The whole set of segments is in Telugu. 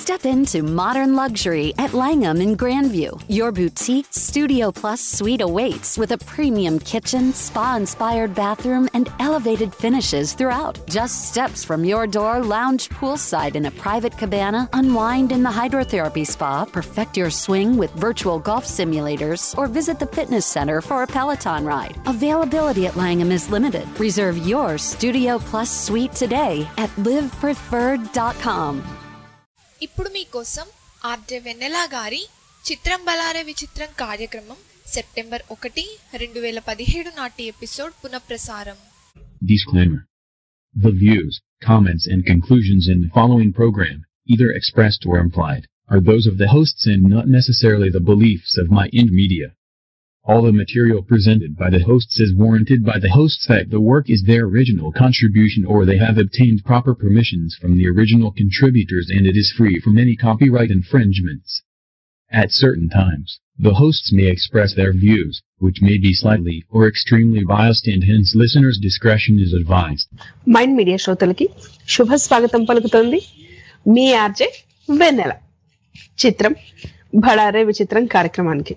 Step into modern luxury at Langham in Grandview. Your boutique Studio Plus suite awaits with a premium kitchen, spa-inspired bathroom, and elevated finishes throughout. Just steps from your door, lounge poolside in a private cabana, unwind in the hydrotherapy spa, perfect your swing with virtual golf simulators, or visit the fitness center for a Peloton ride. Availability at Langham is limited. Reserve your Studio Plus suite today at livepreferred.com. ఇప్పుడు మీకోసం ఆర్జే వెన్నెల గారి చిత్రం బలారే విచిత్రం కార్యక్రమం సెప్టెంబర్ 1, 2017 నాటి ఎపిసోడ్ పునఃప్రసారం. Disclaimer. The views, comments and conclusions in the following program, either expressed or implied, are those of the hosts and not necessarily the beliefs of My Ind Media. All the material presented by the hosts is warranted by the hosts that the work is their original contribution or they have obtained proper permissions from the original contributors and it is free from any copyright infringements. At certain times, the hosts may express their views, which may be slightly or extremely biased and hence listeners' discretion is advised. Mind media శ్రోతలకి శుభ స్వాగతం పలుకుతోంది మీ ఆర్జే వెన్నెల. చిత్రం బళారే విచిత్రం కార్యక్రమానికి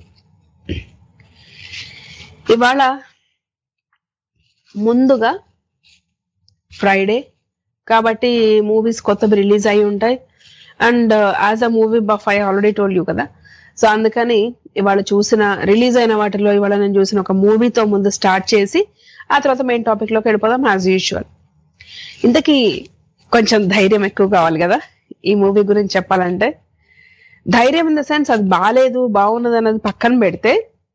ఇవాళ ముందుగా ఫ్రైడే కాబట్టి మూవీస్ కొత్తవి రిలీజ్ అయి ఉంటాయి. And as a movie buff I already told you కదా, సో అందుకని ఇవాళ రిలీజ్ అయిన వాటిలో ఇవాళ నేను చూసిన ఒక మూవీతో ముందు స్టార్ట్ చేసి ఆ తర్వాత మెయిన్ టాపిక్ లోకి వెళ్ళిపోదాం యాజ్ యూజువల్. ఇంతకీ కొంచెం ధైర్యం ఎక్కువ కావాలి కదా ఈ మూవీ గురించి చెప్పాలంటే. ధైర్యం ఇన్ ద సెన్స్ అది బాగున్నది అన్నది పక్కన పెడితే,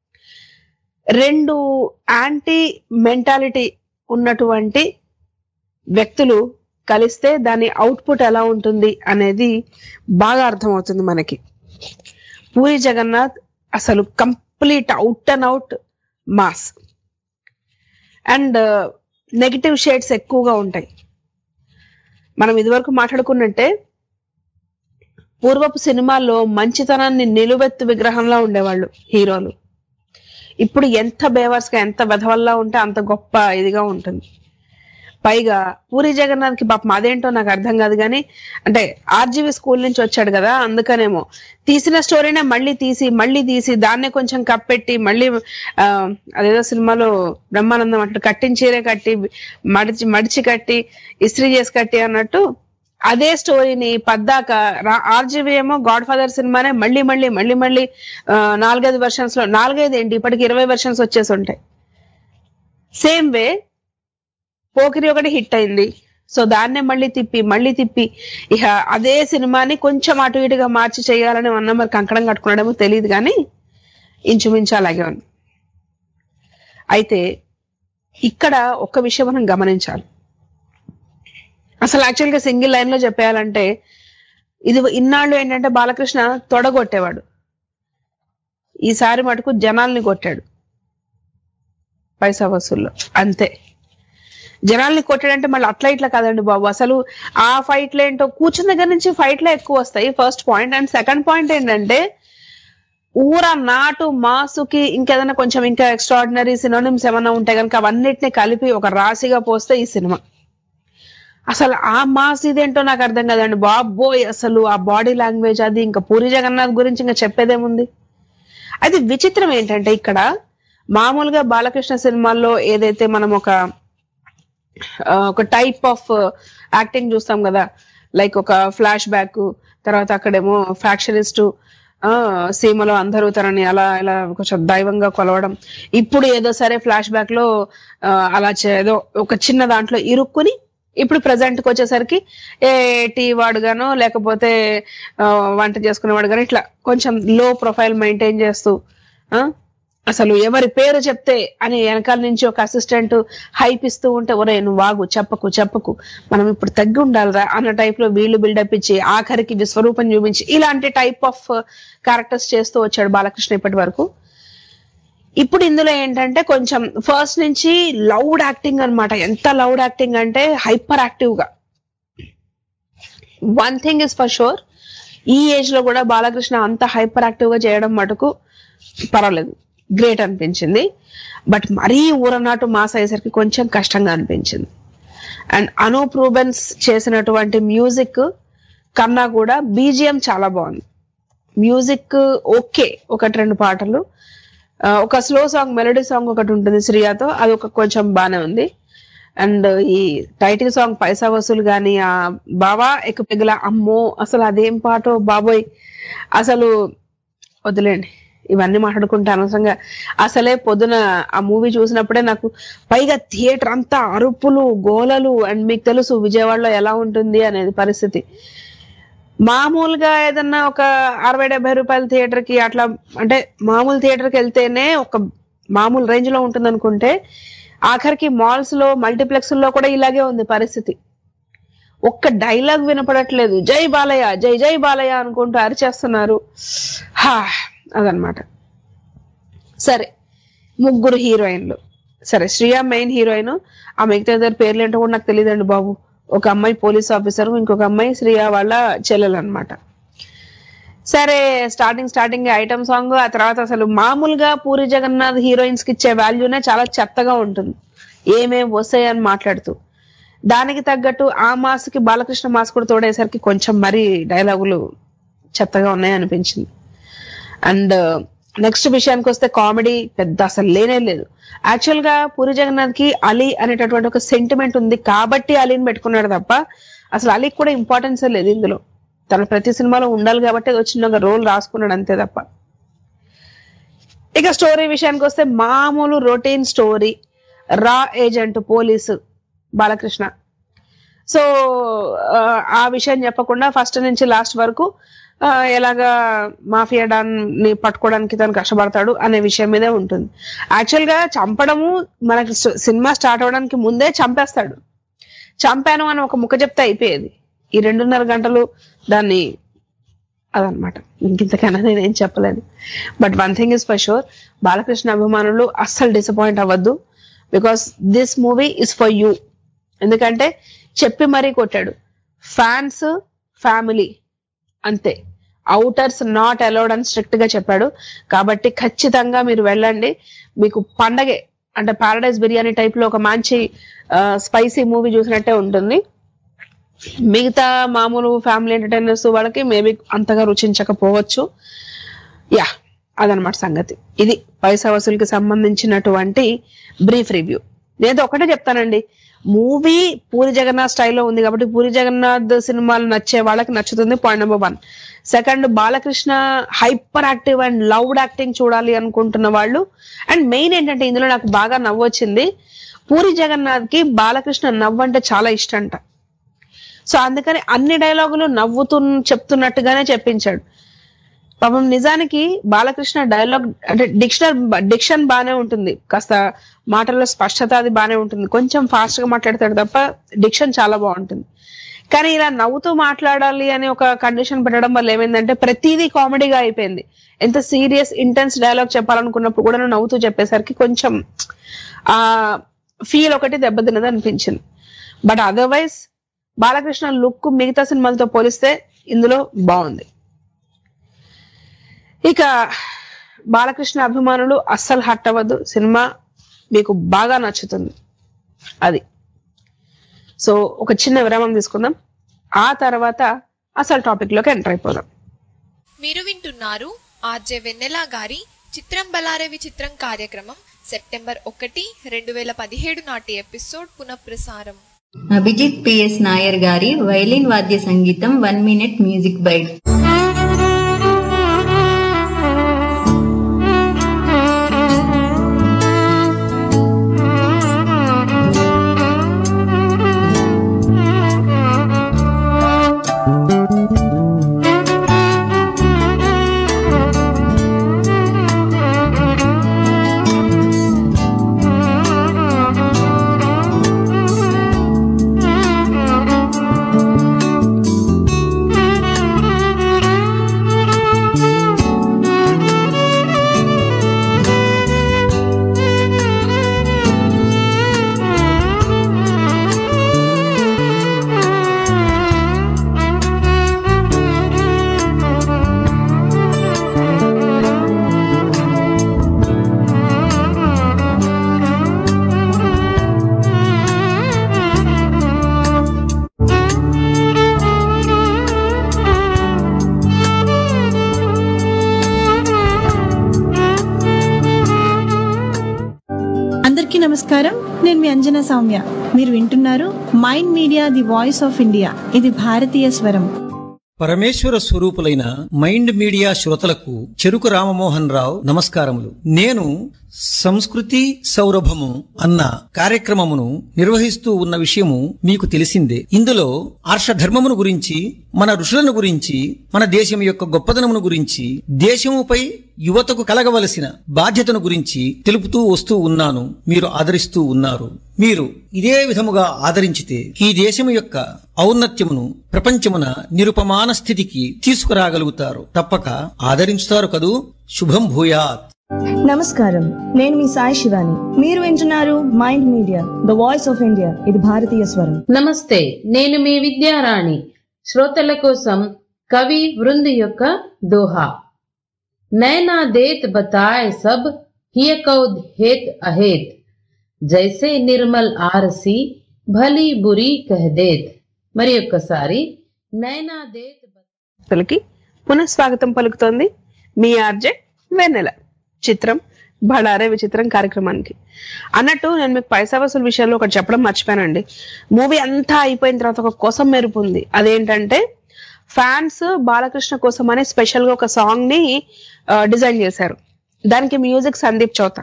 రెండు యాంటీ మెంటాలిటీ ఉన్నటువంటి వ్యక్తులు కలిస్తే దాని అవుట్పుట్ ఎలా ఉంటుంది అనేది బాగా అర్థమవుతుంది మనకి. పూరి జగన్నాథ్ అసలు complete out and out mass and negative shades ఎక్కువగా ఉంటాయి. మనం ఇదివరకు మాట్లాడుకున్నట్టే పూర్వపు సినిమాల్లో మంచితనాన్ని నిలువెత్తు విగ్రహంలా ఉండేవాళ్ళు హీరోలు. ఇప్పుడు ఎంత బేవర్స్ గా ఎంత వెధవల్లా ఉంటే అంత గొప్ప ఇదిగా ఉంటుంది. పైగా పూరి జగన్నాథ్ కి పాపం అదేంటో నాకు అర్థం కాదు కానీ, అంటే ఆర్జీవి స్కూల్ నుంచి వచ్చాడు కదా అందుకనేమో తీసిన స్టోరీనే మళ్ళీ తీసి దాన్నే కొంచెం కప్పెట్టి మళ్ళీ అదేదో సినిమాలో బ్రహ్మానందం అట్లా కట్టించీరే కట్టి మడిచి కట్టి ఇస్త్రీ చేసి కట్టి అన్నట్టు అదే స్టోరీని పద్దాక ఆర్జీవి ఏమో గాడ్ ఫాదర్ సినిమానే మళ్ళీ 4-5 వెర్షన్స్ లో 4-5 ఏంటి ఇప్పటికి 20 వెర్షన్స్ వచ్చేసి ఉంటాయి. సేమ్ వే పోకిరి ఒకటి హిట్ అయింది, సో దాన్నే మళ్ళీ తిప్పి ఇక అదే సినిమాని కొంచెం అటు ఇటుగా మార్చి చేయాలని అన్న మరి కంకణం కట్టుకున్నాడేమో తెలియదు కానీ ఇంచుమించు అలాగే ఉంది. అయితే ఇక్కడ ఒక్క విషయం మనం గమనించాలి. అసలు యాక్చువల్గా సింగిల్ లైన్ లో చెప్పేయాలంటే ఇది ఇన్నాళ్ళు ఏంటంటే బాలకృష్ణ తొడగొట్టేవాడు, ఈసారి మటుకు జనాల్ని కొట్టాడు పైసా వసూల్లో. అంతే, జనాల్ని కొట్టాడంటే మళ్ళీ అట్లా ఇట్లా కాదండి బాబు, అసలు ఆ ఫైట్లు ఏంటో కూర్చున్న దగ్గర నుంచి ఫైట్లే ఎక్కువ వస్తాయి. First point. And second point ఏంటంటే నాటు మాసుకి ఇంకేదైనా కొంచెం ఇంకా ఎక్స్ట్రాడినరీ సినోనిమ్స్ ఏమైనా ఉంటే కనుక అవన్నిటిని కలిపి ఒక రాశిగా పోస్తే ఈ సినిమా. అసలు ఆ మాస్ ఇదేంటో నాకు అర్థం కదండి బాబోయ్. అసలు ఆ బాడీ లాంగ్వేజ్ అది ఇంకా పూరి జగన్నాథ్ గురించి ఇంకా చెప్పేదేముంది. అయితే విచిత్రం ఏంటంటే ఇక్కడ మామూలుగా బాలకృష్ణ సినిమాల్లో ఏదైతే మనం ఒక టైప్ ఆఫ్ యాక్టింగ్ చూస్తాం కదా, లైక్ ఒక ఫ్లాష్ బ్యాక్, తర్వాత అక్కడేమో ఫ్యాక్షనిస్ట్, సీమలో అందరూ తనని అలా ఇలా కొంచెం దైవంగా కొలవడం. ఇప్పుడు ఏదో సరే ఫ్లాష్ బ్యాక్ లో అలా ఏదో ఒక చిన్న దాంట్లో ఇరుక్కుని ఇప్పుడు ప్రజెంట్కి వచ్చేసరికి టీ వాడుగానో లేకపోతే వంట చేసుకునేవాడు గానో ఇట్లా కొంచెం లో ప్రొఫైల్ మెయింటైన్ చేస్తూ అసలు ఎవరి పేరు చెప్తే అని వెనకాల నుంచి ఒక అసిస్టెంట్ హైప్ ఇస్తూ ఉంటే ఒరే నువ్వు వాగు చెప్పకు మనం ఇప్పుడు తగ్గి ఉండాలిరా అన్న టైప్ లో వీళ్ళు బిల్డప్ ఇచ్చి ఆఖరికి విశ్వరూపం చూపించి ఇలాంటి టైప్ ఆఫ్ క్యారెక్టర్స్ చేస్తూ వచ్చాడు బాలకృష్ణ ఇప్పటి వరకు. ఇప్పుడు ఇందులో ఏంటంటే కొంచెం ఫస్ట్ నుంచి లౌడ్ యాక్టింగ్ అనమాట. ఎంత లౌడ్ యాక్టింగ్ అంటే హైపర్ యాక్టివ్ గా. One thing is for sure, ఈ ఏజ్ లో కూడా బాలకృష్ణ అంత హైపర్ యాక్టివ్ గా చేయడం మటుకు పర్వాలేదు, గ్రేట్ అనిపించింది. బట్ మరీ ఊరనాటు మాస్ అయ్యేసరికి కొంచెం కష్టంగా అనిపించింది. అండ్ అనూప్ రూబెన్స్ చేసినటువంటి మ్యూజిక్ కన్నా కూడా బీజిఎం చాలా బాగుంది. మ్యూజిక్ ఓకే, 1-2 పాటలు, ఒక స్లో సాంగ్, మెలోడీ సాంగ్ ఒకటి ఉంటుంది శ్రియతో, అది ఒక కొంచెం బానే ఉంది. అండ్ ఈ టైటిల్ సాంగ్ పైసా వసూలు కానీ, ఆ బావా ఎక్కు పెగుల, అమ్మో అసలు అదేం పాటో బాబోయ్, అసలు వదిలేండి ఇవన్నీ మాట్లాడుకుంటే అనవసరంగా. అసలే పొద్దున ఆ మూవీ చూసినప్పుడే నాకు, పైగా థియేటర్ అంతా అరుపులు గోలలు, అండ్ మీకు తెలుసు విజయవాడలో ఎలా ఉంటుంది అనేది పరిస్థితి. మామూలుగా ఏదన్నా ఒక 60-70 రూపాయల థియేటర్ కి అట్లా, అంటే మామూలు థియేటర్కి వెళ్తేనే ఒక మామూలు రేంజ్ లో ఉంటుంది అనుకుంటే, ఆఖరికి మాల్స్ లో మల్టీప్లెక్స్ లో కూడా ఇలాగే ఉంది పరిస్థితి. ఒక్క డైలాగ్ వినపడట్లేదు, జై బాలయ్య జై జై బాలయ్య అనుకుంటూ అరిచేస్తున్నారు. అదనమాట. సరే, 3 హీరోయిన్లు. సరే, శ్రియా మెయిన్ హీరోయిన్, ఆ మిగతా ఇద్దరు పేర్లు ఏంటో కూడా నాకు తెలియదండి బాబు. ఒక అమ్మాయి పోలీస్ ఆఫీసర్, ఇంకొక అమ్మాయి శ్రియా వాళ్ళ చెల్లెలు అనమాట. సరే, స్టార్టింగ్ ఐటమ్ సాంగ్, ఆ తర్వాత అసలు మామూలుగా పూరి జగన్నాథ్ హీరోయిన్స్ కి ఇచ్చే వాల్యూనే చాలా చెత్తగా ఉంటుంది, ఏమేం వస్తాయని మాట్లాడుతూ. దానికి తగ్గట్టు ఆ మాస్ కి బాలకృష్ణ మాస్ కూడా తోడేసరికి కొంచెం మరీ డైలాగులు చెత్తగా ఉన్నాయి అనిపించింది. అండ్ నెక్స్ట్ విషయానికి వస్తే, కామెడీ పెద్ద అసలు లేనే లేదు. యాక్చువల్ గా పూరి జగన్నాథ్ కి అలీ అనేటటువంటి ఒక సెంటిమెంట్ ఉంది కాబట్టి అలీని పెట్టుకున్నాడు తప్ప, అసలు అలీకి కూడా ఇంపార్టెన్స్ లేదు ఇందులో. తన ప్రతి సినిమాలో ఉండాలి కాబట్టి చిన్నగా రోల్ రాసుకున్నాడు అంతే తప్ప. ఇక స్టోరీ విషయానికి వస్తే, మామూలు రొటీన్ స్టోరీ, రా ఏజెంట్ పోలీసు బాలకృష్ణ. సో ఆ విషయం చెప్పకుండా ఫస్ట్ నుంచి లాస్ట్ వరకు ఎలాగా మాఫియా డాన్ ని పట్టుకోవడానికి తను కష్టపడతాడు అనే విషయం మీదే ఉంటుంది. యాక్చువల్ గా చంపడము మనకి సినిమా స్టార్ట్ అవడానికి ముందే చంపేస్తాడు. చంపాను అని ఒక ముక్క చెప్తే అయిపోయేది. ఈ 2.5 గంటలు దాన్ని అదనమాట. ఇంకింతకైనా నేనేం చెప్పలేను. But one thing is for sure, Balakrishna అభిమానులు అస్సలు డిసప్పాయింట్ అవ్వద్దు, because this movie is for you. ఎందుకంటే చెప్పి మరీ కొట్టాడు, ఫ్యాన్స్ ఫ్యామిలీ అంతే, అవుటర్స్ నాట్ అలౌడ్ అని స్ట్రిక్ట్ గా చెప్పాడు. కాబట్టి ఖచ్చితంగా మీరు వెళ్ళండి, మీకు పండగే. అంటే పారడైజ్ బిర్యానీ టైప్ లో ఒక మంచి స్పైసీ మూవీ చూసినట్టే ఉంటుంది. మిగతా మామూలు ఫ్యామిలీ ఎంటర్టైనర్స్ వాళ్ళకి మేబీ అంతగా రుచించకపోవచ్చు. యా, అదనమాట సంగతి. ఇది పైసా వసూలుకి సంబంధించినటువంటి బ్రీఫ్ రివ్యూ. నేను ఒకటే చెప్తానండి, మూవీ పూరి జగన్నాథ్ స్టైల్లో ఉంది కాబట్టి పూరి జగన్నాథ్ సినిమాలు నచ్చే వాళ్ళకి నచ్చుతుంది, point number 1. Second, Balakrishna hyper active and loud acting చూడాలి అనుకుంటున్న వాళ్ళు. అండ్ మెయిన్ ఏంటంటే, ఇందులో నాకు బాగా నవ్వు వచ్చింది, పూరి జగన్నాథ్ కి బాలకృష్ణ నవ్వు అంటే చాలా ఇష్టంట. సో అందుకని అన్ని డైలాగులు నవ్వుతూ చెప్తున్నట్టుగానే చెప్పించాడు. పాపం నిజానికి బాలకృష్ణ డైలాగ్ అంటే డిక్షన్ బానే ఉంటుంది, కాస్త మాటల్లో స్పష్టత అది బానే ఉంటుంది, కొంచెం ఫాస్ట్ గా మాట్లాడతాడు తప్ప డిక్షన్ చాలా బాగుంటుంది. కానీ ఇలా నవ్వుతూ మాట్లాడాలి అని ఒక కండిషన్ పెట్టడం వల్ల ఏమైందంటే ప్రతిదీ కామెడీగా అయిపోయింది. ఎంత సీరియస్ ఇంటెన్స్ డైలాగ్ చెప్పాలనుకున్నప్పుడు కూడా నవ్వుతూ చెప్పేసరికి కొంచెం ఆ ఫీల్ ఒకటి దెబ్బతిన్నది అనిపించింది. బట్ అదర్వైజ్ బాలకృష్ణ లుక్ మిగతా సినిమాలతో పోలిస్తే ఇందులో బాగుంది. ఇక బాలకృష్ణ అభిమానులు అస్సలు హట్ అవ్వద్దు, సినిమా మీకు బాగా నచ్చుతుంది అది. సో ఒక చిన్న విరామం తీసుకుందాం, ఆ తర్వాత అసలు టాపిక్ లోకి ఎంటర్ అయిపోదాం. మీరు వింటున్నారు ఆర్జే వెన్నెల గారి చిత్రం బలారే విచిత్రం కార్యక్రమం సెప్టెంబర్ 1, 2017 నాటి ఎపిసోడ్ పునఃప్రసారం. అభిజిత్ పిఎస్ నాయర్ గారి వైలిన్ వాద్య సంగీతం 1 మినిట్ మ్యూజిక్ బైట్. నమస్కారం, నేను మీ అంజనా సౌమ్య. మీరు వింటున్నారు mind media the voice of India. ఇది భారతీయ స్వరం. పరమేశ్వర స్వరూపులైన మైండ్ మీడియా శ్రోతలకు చెరుకు రామమోహన్ రావు నమస్కారములు. నేను సంస్కృతి సౌరభము అన్న కార్యక్రమమును నిర్వహిస్తూ ఉన్న విషయము మీకు తెలిసిందే. ఇందులో ఆర్షధర్మమును గురించి, మన ఋషులను గురించి, మన దేశం యొక్క గొప్పదనమును గురించి, దేశముపై యువతకు కలగవలసిన బాధ్యతను గురించి తెలుపుతూ వస్తూ ఉన్నాను. మీరు ఆదరిస్తూ ఉన్నారు. మీరు ఇదే విధముగా ఆదరించితే ఈ దేశము యొక్క ఔన్నత్యమును ప్రపంచమున నిరుపమాన స్థితికి తీసుకురాగలుగుతారు. తప్పక ఆదరించుతారు కదూ. శుభం భూయాత్. నమస్కారం, నేను మీ సాయి శివాని. మీరు వింటున్నారు mind media the voice of India. ఇది భారతీయ స్వరం. నమస్తే, నేను మీ విద్యారాణి. శ్రోతల కోసం కవి వృంది యొక్క దోహా. నైనా దేత్ బతాయ్ సబ్ హియ కౌద్ హేత్ అహేత్, జైసే నిర్మల్ ఆరసి భలి బురి కహదేత్. మరి ఒక్కసారి నైనా దేత్ పునఃస్వాగతం పలుకుతోంది మీ ఆర్జే వెన్నెల. చిత్రం బళారే విచిత్రం కార్యక్రమానికి. అన్నట్టు నేను మీకు పైసా వసూలు విషయంలో ఒకటి చెప్పడం మర్చిపోయానండి. మూవీ అంతా అయిపోయిన తర్వాత ఒక కోసం మెరుపు ఉంది. అదేంటంటే ఫ్యాన్స్ బాలకృష్ణ కోసం అనే స్పెషల్ గా ఒక సాంగ్ ని డిజైన్ చేశారు. దానికి మ్యూజిక్ సందీప్ చౌత.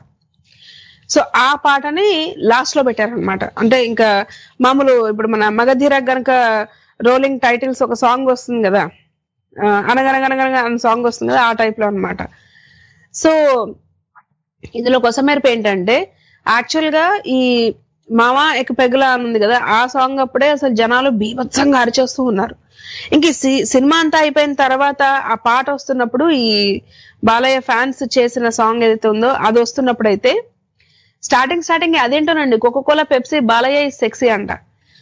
సో ఆ పాటని లాస్ట్ లో పెట్టారనమాట. అంటే ఇంకా మామూలు ఇప్పుడు మన మగధీర గనక రోలింగ్ టైటిల్స్ ఒక సాంగ్ వస్తుంది కదా, అనగనగనగనగా అన్న సాంగ్ వస్తుంది కదా, ఆ టైప్ లో అనమాట. సో ఇందులో కొసమేరపు ఏంటంటే యాక్చువల్ గా ఈ మావా ఎక్ పెగల అని ఉంది కదా, ఆ సాంగ్ అప్పుడే అసలు జనాలు బీభత్సంగా అరిచేస్తూ ఉన్నారు. ఇంక సినిమా అంతా అయిపోయిన తర్వాత ఆ పాట వస్తున్నప్పుడు, ఈ బాలయ్య ఫ్యాన్స్ చేసిన సాంగ్ ఏదైతే ఉందో అది వస్తున్నప్పుడు అయితే స్టార్టింగ్ అదేంటోనండి, Coca Cola Pepsi Balayya is sexy అంట.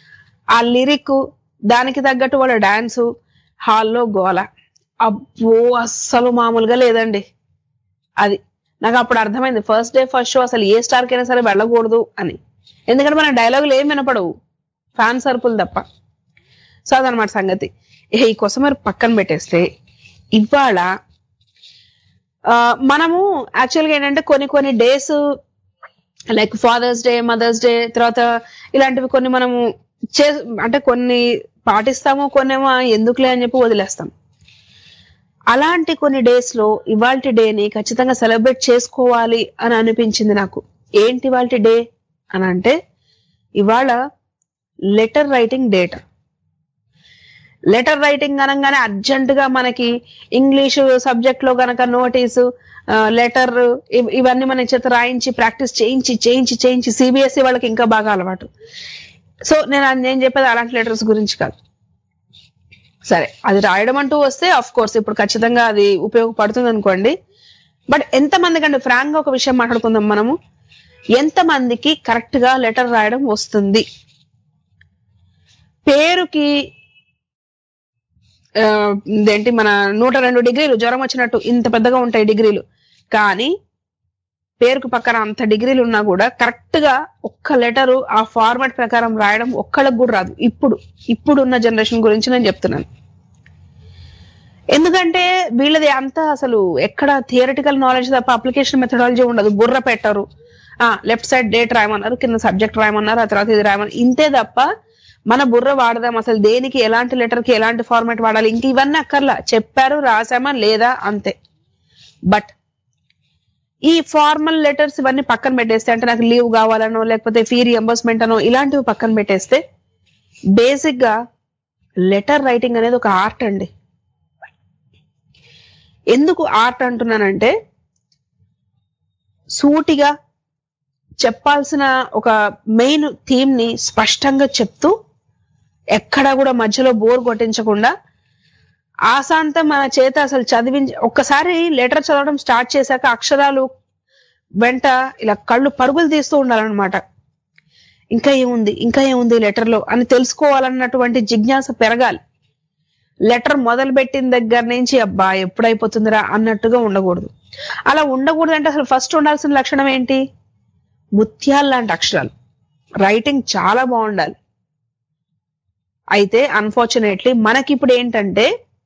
ఆ లిరిక్, దానికి తగ్గట్టు వాళ్ళ డాన్సు, హాల్లో గోల, అబ్బో అస్సలు మామూలుగా లేదండి. అది నాకు అప్పుడు అర్థమైంది. ఫస్ట్ డే ఫస్ట్ షో అసలు ఏ స్టార్ కైనా సరే వెళ్ళకూడదు అని. ఎందుకంటే మన డైలాగులు ఏం వినపడవు, ఫ్యాన్ సర్పులు తప్ప. సో అదనమాట సంగతి. ఈ కోసం మరి పక్కన పెట్టేస్తే ఇవాళ మనము యాక్చువల్గా ఏంటంటే కొన్ని days like father's day, mother's day, తర్వాత ఇలాంటివి కొన్ని మనము అంటే కొన్ని పాటిస్తాము, కొన్నేమో ఎందుకులే అని చెప్పి వదిలేస్తాం. అలాంటి కొన్ని డేస్ లో ఇవాల్టి డేని ఖచ్చితంగా సెలబ్రేట్ చేసుకోవాలి అని అనిపించింది నాకు. ఏంటి ఇవాల్టి డే అని అంటే, ఇవాళ letter writing date. Letter writing అనగానే అర్జెంట్ గా మనకి ఇంగ్లీషు సబ్జెక్ట్ లో గనక నోటీసు, లెటర్ ఇవన్నీ మన చేత రాయించి ప్రాక్టీస్ చేయించి సిబిఎస్ఈ వాళ్ళకి ఇంకా బాగా అలవాటు. సో నేను చెప్పేది అలాంటి లెటర్స్ గురించి కాదు. సరే, అది రాయడం అంటూ వస్తే అఫ్ కోర్స్ ఇప్పుడు ఖచ్చితంగా అది ఉపయోగపడుతుంది అనుకోండి. బట్ ఎంతమందికి అంటే ఫ్రాంక్ గా ఒక విషయం మాట్లాడుకుందాం మనము. ఎంతమందికి కరెక్ట్ గా లెటర్ రాయడం వస్తుంది? పేరుకి ఏంటి మన 102 డిగ్రీలు జ్వరం వచ్చినట్టు ఇంత పెద్దగా ఉంటాయి డిగ్రీలు, కానీ పేరుకు పక్కన అంత డిగ్రీలు ఉన్నా కూడా కరెక్ట్ గా ఒక్క లెటరు ఆ ఫార్మాట్ ప్రకారం రాయడం ఒక్కళ్ళకి కూడా రాదు. ఇప్పుడున్న జనరేషన్ గురించి నేను చెప్తున్నాను. ఎందుకంటే వీళ్ళది అంతా అసలు ఎక్కడ థియరిటికల్ నాలెడ్జ్ తప్ప అప్లికేషన్ మెథడాలజీ ఉండదు. బుర్ర పెట్టరు. లెఫ్ట్ సైడ్ డేట్ రాయమన్నారు, కింద సబ్జెక్ట్ రాయమన్నారు, ఆ తర్వాత ఇది రాయమన్నారు, ఇంతే తప్ప మన బుర్ర వాడదాం అసలు దేనికి ఎలాంటి లెటర్ కి ఎలాంటి ఫార్మాట్ వాడాలి ఇంక ఇవన్నీ అక్కర్లా. చెప్పారు, రాసామా లేదా అంతే. బట్ ఈ ఫార్మల్ లెటర్స్ ఇవన్నీ పక్కన పెట్టేస్తే, అంటే నాకు లీవ్ కావాలనో లేకపోతే ఫీ రియంబర్స్మెంట్ అనో ఇలాంటివి పక్కన పెట్టేస్తే, బేసిక్ గా లెటర్ రైటింగ్ అనేది ఒక ఆర్ట్ అండి. ఎందుకు ఆర్ట్ అంటున్నానంటే, సూటిగా చెప్పాల్సిన ఒక మెయిన్ థీమ్ ని స్పష్టంగా చెప్తూ ఎక్కడా కూడా మధ్యలో బోర్ కొట్టించకుండా ఆశాంతం మన చేత అసలు చదివించి, ఒక్కసారి లెటర్ చదవడం స్టార్ట్ చేశాక అక్షరాలు వెంట ఇలా కళ్ళు పరుగులు తీస్తూ ఉండాలన్నమాట. ఇంకా ఏముంది లెటర్ లో అని తెలుసుకోవాలన్నటువంటి జిజ్ఞాస పెరగాలి. లెటర్ మొదలు పెట్టిన దగ్గర నుంచి అబ్బా ఎప్పుడైపోతుందిరా అన్నట్టుగా ఉండకూడదు. అలా ఉండకూడదు అంటే అసలు ఫస్ట్ ఉండాల్సిన లక్షణం ఏంటి? ముత్యాలు లాంటి అక్షరాలు, రైటింగ్ చాలా బాగుండాలి. అయితే అన్ఫార్చునేట్లీ మనకి ఇప్పుడు ఏంటంటే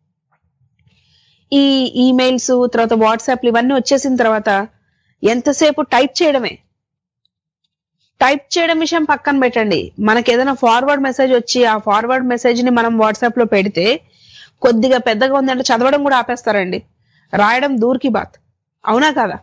ఈ ఈమెయిల్స్, తర్వాత వాట్సాప్లు ఇవన్నీ వచ్చేసిన తర్వాత ఎంతసేపు టైప్ చేయడమే. టైప్ చేయడం విషయం పక్కన పెట్టండి, మనకి ఏదైనా ఫార్వర్డ్ మెసేజ్ వచ్చి ఆ ఫార్వర్డ్ మెసేజ్ ని మనం వాట్సాప్ లో పెడితే కొద్దిగా పెద్దగా ఉందంటే చదవడం కూడా ఆపేస్తారండి, రాయడం దూర్కి బాత్. అవునా కదా?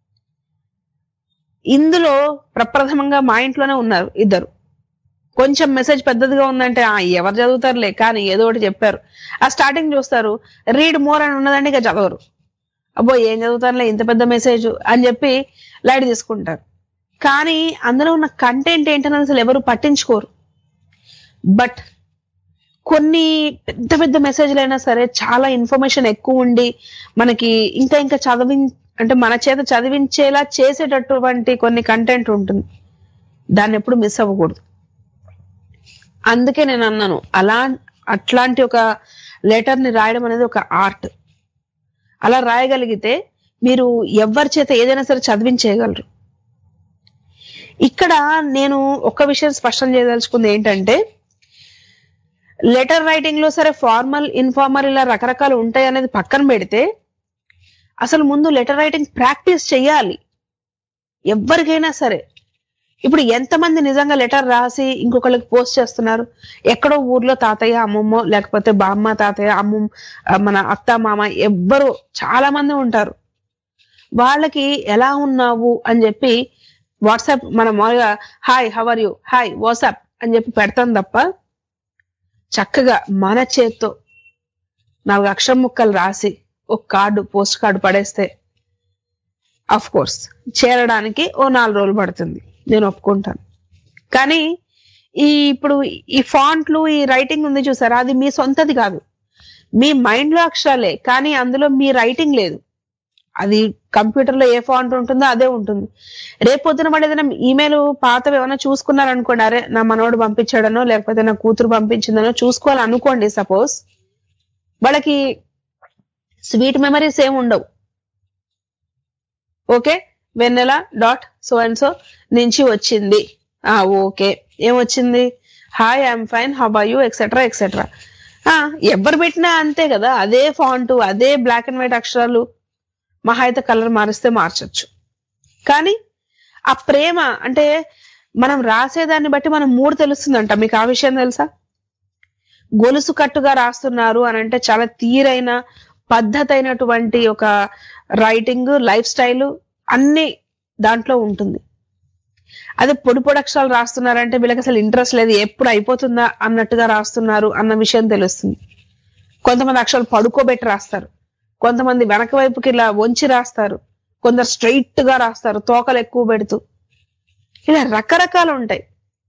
ఇందులో ప్రప్రథమంగా మా ఇంట్లోనే ఉన్నారు ఇద్దరు. కొంచెం మెసేజ్ పెద్దదిగా ఉందంటే ఎవరు చదువుతారులే కానీ ఏదో ఒకటి చెప్పారు. ఆ స్టార్టింగ్ చూస్తారు, రీడ్ మోర్ అని ఉన్నదండి, ఇక చదవరు. అబ్బో ఏం చదువుతారులే ఇంత పెద్ద మెసేజ్ అని చెప్పి లైట్ తీసుకుంటారు. కానీ అందులో ఉన్న కంటెంట్ ఏంటని అసలు ఎవరు పట్టించుకోరు. బట్ కొన్ని పెద్ద పెద్ద మెసేజ్లు అయినా సరే చాలా ఇన్ఫర్మేషన్ ఎక్కువ ఉండి మనకి ఇంకా ఇంకా అంటే మన చేత చదివించేలా చేసేటటువంటి కొన్ని కంటెంట్ ఉంటుంది, దాన్ని ఎప్పుడు మిస్ అవ్వకూడదు. అందుకే నేను అన్నాను, అట్లాంటి ఒక లెటర్ ని రాయడం అనేది ఒక ఆర్ట్. అలా రాయగలిగితే మీరు ఎవరి చేత ఏదైనా సరే చదివించేయగలరు. ఇక్కడ నేను ఒక విషయం స్పష్టం చేయదలుచుకుంది ఏంటంటే, లెటర్ రైటింగ్ లో సరే ఫార్మల్ ఇన్ఫార్మల్ ఇలా రకరకాలు ఉంటాయి అనేది పక్కన పెడితే, అసలు ముందు లెటర్ రైటింగ్ ప్రాక్టీస్ చెయ్యాలి ఎవరికైనా సరే. ఇప్పుడు ఎంతమంది నిజంగా లెటర్ రాసి ఇంకొకరికి పోస్ట్ చేస్తున్నారు? ఎక్కడో ఊర్లో తాతయ్య అమ్మమ్మ, లేకపోతే బామ్మ తాతయ్య అమ్మమ్మ, మన అత్త మామ, ఎవ్వరో చాలా మంది ఉంటారు. వాళ్ళకి ఎలా ఉన్నావు అని చెప్పి వాట్సాప్ మనం మామూలుగా hi how are you, hi what's up అని చెప్పి పెడతాం తప్ప చక్కగా మన చేత్తో 4 అక్షరం ముక్కలు రాసి ఒక కార్డు, పోస్ట్ కార్డు పడేస్తే అఫ్ కోర్స్ చేరడానికి ఓ 4 రోజులు పడుతుంది, నేను ఒప్పుకుంటాను. కానీ ఇప్పుడు ఈ ఫాంట్లు, ఈ రైటింగ్ ఉంది చూసారా, అది మీ సొంతది కాదు, మీ మైండ్ లో అక్షరాలే, కానీ అందులో మీ రైటింగ్ లేదు. అది కంప్యూటర్ లో ఏ ఫాంట్ ఉంటుందో అదే ఉంటుంది. రేపొద్దున వాడు ఏదైనా ఈమెయిల్ పాతవి ఏమైనా చూసుకున్నారనుకోండి, అరే నా మనోడు పంపించాడనో లేకపోతే నా కూతురు పంపించిందనో చూసుకోవాలనుకోండి, సపోజ్ వాళ్ళకి స్వీట్ మెమరీస్ ఏమి ఉండవు. Okay, Vennela dot so and so నుంచి వచ్చింది, ఓకే ఏమొచ్చింది, hi I'm fine how are you etcetera etcetera. ఎవరు పెట్టినా అంతే కదా, అదే ఫాంట్, అదే బ్లాక్ అండ్ వైట్ అక్షరాలు, మహా అయితే కలర్ మారిస్తే మార్చొచ్చు. కానీ ఆ ప్రేమ అంటే మనం రాసేదాన్ని బట్టి మనం మూడు తెలుస్తుందంట. మీకు ఆ విషయం తెలుసా? గొలుసు కట్టుగా రాస్తున్నారు అని అంటే చాలా తీరైన పద్ధతి అయినటువంటి ఒక రైటింగ్, లైఫ్ స్టైల్ అన్ని దాంట్లో ఉంటుంది. అదే పొడి పొడి అక్షరాలు రాస్తున్నారంటే వీళ్ళకి అసలు ఇంట్రెస్ట్ లేదు, ఎప్పుడు అయిపోతుందా అన్నట్టుగా రాస్తున్నారు అన్న విషయం తెలుస్తుంది. కొంతమంది అక్షరాలు పడుకోబెట్టి రాస్తారు, కొంతమంది వెనక వైపుకి ఇలా వంచి రాస్తారు, కొందరు స్ట్రైట్ గా రాస్తారు తోకలు ఎక్కువ పెడుతూ, ఇలా రకరకాలు ఉంటాయి.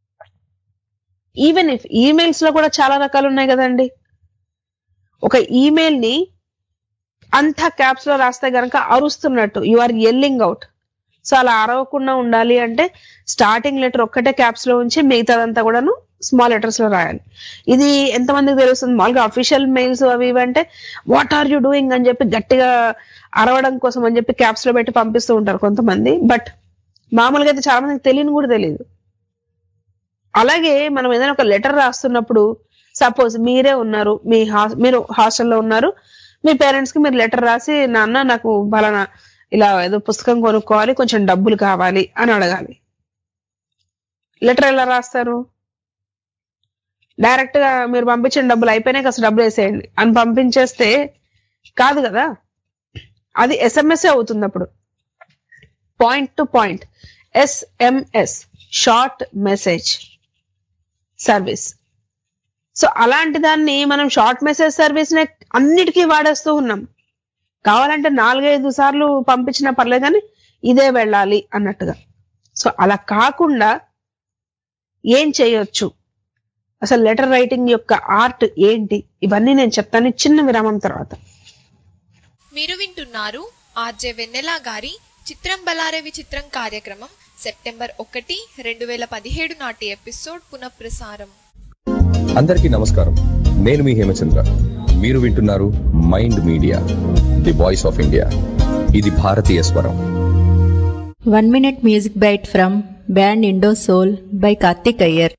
ఈవెన్ ఇఫ్ ఈమెయిల్స్ లో కూడా చాలా రకాలు ఉన్నాయి కదండి. ఒక ఈమెయిల్ ని అంతా క్యాప్స్ లో రాస్తే గనక అరుస్తున్నట్టు, you are yelling out. So అలా అరవకుండా ఉండాలి అంటే స్టార్టింగ్ లెటర్ ఒక్కటే క్యాప్స్ లో ఉంచి మిగతాదంతా కూడాను స్మాల్ లెటర్స్ లో రాయాలి. ఇది ఎంతమందికి తెలుస్తుంది? మామూలుగా అఫీషియల్ మెయిల్స్ అవి ఇవంటే వాట్ ఆర్ యూ డూయింగ్ అని చెప్పి గట్టిగా అరవడం కోసం అని చెప్పి క్యాప్స్ లో పెట్టి పంపిస్తూ ఉంటారు కొంతమంది. బట్ మామూలుగా అయితే చాలా మందికి తెలియని కూడా తెలియదు. అలాగే మనం ఏదైనా ఒక లెటర్ రాస్తున్నప్పుడు, సపోజ్ మీరే ఉన్నారు, మీరు హాస్టల్లో ఉన్నారు, మీ పేరెంట్స్ కి మీరు లెటర్ రాసి నాన్న నాకు బలానా ఇలా ఏదో పుస్తకం కొనుక్కోవాలి, కొంచెం డబ్బులు కావాలి అని అడగాలి. లెటర్ ఎలా రాస్తారు? డైరెక్ట్ గా మీరు పంపించిన డబ్బులు అయిపోయినాయి అసలు డబ్బులు వేసేయండి అని పంపించేస్తే కాదు కదా, అది SMS అవుతుంది. అప్పుడు point to point, SMS, short message service. So అలాంటి దాన్ని మనం షార్ట్ మెసేజ్ సర్వీస్ ని అన్నిటికీ వాడేస్తూ ఉన్నాం. కావాలంటే 4-5 సార్లు పంపించినా పర్లేదు కానీ ఇదే వెళ్ళాలి అన్నట్టుగా. సో అలా కాకుండా ఏం చేయొచ్చు, అసలు లెటర్ రైటింగ్ యొక్క ఆర్ట్ ఏంటి, ఇవన్నీ నేను చెప్తాను చిన్న విరామం తర్వాత. మీరు వింటున్నారు ఆర్జే వెన్నెల గారి చిత్రం బలారే విచిత్రం కార్యక్రమం సెప్టెంబర్ 1, 2017 నాటి ఎపిసోడ్ పునఃప్రసారం. అందరికీ నమస్కారం, నేను మీ హేమచంద్ర. మీరు వింటున్నారు mind media, the voice of India. ఇది భారతీయ స్వరం. 1 minute music bite from band Indo Soul by Karthik Iyer.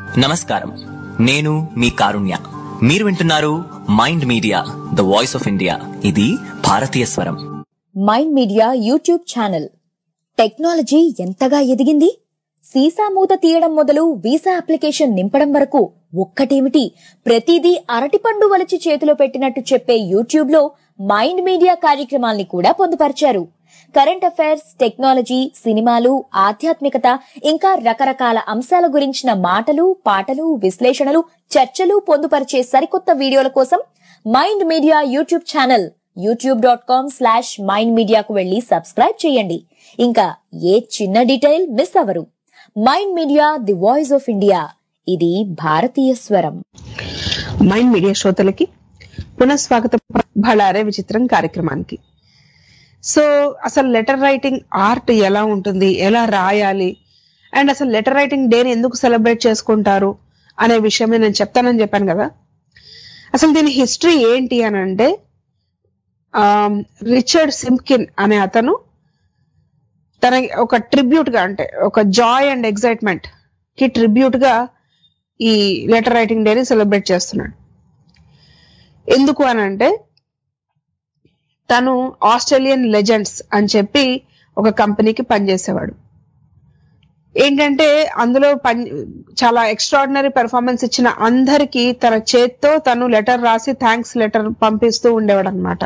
నమస్కారం, నేను మీ కారుణ్య. మీరు వింటున్నారు mind media, the voice of India. ఇది భారతీయ స్వరం. Mind media YouTube channel. Technology ఎంతగా ఎదిగింది? సీసా మూత తీయడం మొదలు వీసా అప్లికేషన్ నింపడం వరకు ఒక్కటేమిటి, ప్రతిదీ అరటిపండు వలిచి చేతిలో పెట్టినట్టు చెప్పే యూట్యూబ్ లో మైండ్ మీడియా కార్యక్రమాల్ని కూడా పొందుపరిచారు. కరెంట్ అఫైర్స్, టెక్నాలజీ, సినిమాలు, ఆధ్యాత్మికత, ఇంకా రకరకాల అంశాల గురించిన మాటలు, పాటలు, విశ్లేషణలు, చర్చలు పొందుపరిచే సరికొత్త వీడియోల కోసం mind media YouTube channel youtube.com/mindmedia వెళ్లి సబ్స్క్రైబ్ చేయండి. ఇంకా ఏ చిన్న డీటెయిల్ మిస్ అవరు. Mind media, the voice of India. ఇది భారతీయ స్వరం. మైండ్ మీడియా శ్రోతలకి పునఃస్వాగతం బళారే విచిత్రం కార్యక్రమానికి. సో అసలు లెటర్ రైటింగ్ ఆర్ట్ ఎలా ఉంటుంది, ఎలా రాయాలి, అండ్ అసలు లెటర్ రైటింగ్ డేని ఎందుకు సెలబ్రేట్ చేసుకుంటారు అనే విషయం నేను చెప్తానని చెప్పాను కదా. అసలు దీని హిస్టరీ ఏంటి అని అంటే, రిచర్డ్ సిమ్కిన్ అనే అతను తన ఒక ట్రిబ్యూట్ గా, అంటే ఒక జాయ్ అండ్ ఎక్సైట్మెంట్ కి ట్రిబ్యూట్ గా ఈ లెటర్ రైటింగ్ డేని సెలబ్రేట్ చేస్తున్నాడు. ఎందుకు అని అంటే, తను ఆస్ట్రేలియన్ లెజెండ్స్ అని చెప్పి ఒక కంపెనీకి పనిచేసేవాడు. ఏంటంటే అందులో చాలా ఎక్స్ట్రాడినరీ పెర్ఫార్మెన్స్ ఇచ్చిన అందరికీ తన చేత్తో తను లెటర్ రాసి థ్యాంక్స్ లెటర్ పంపిస్తూ ఉండేవాడు అనమాట.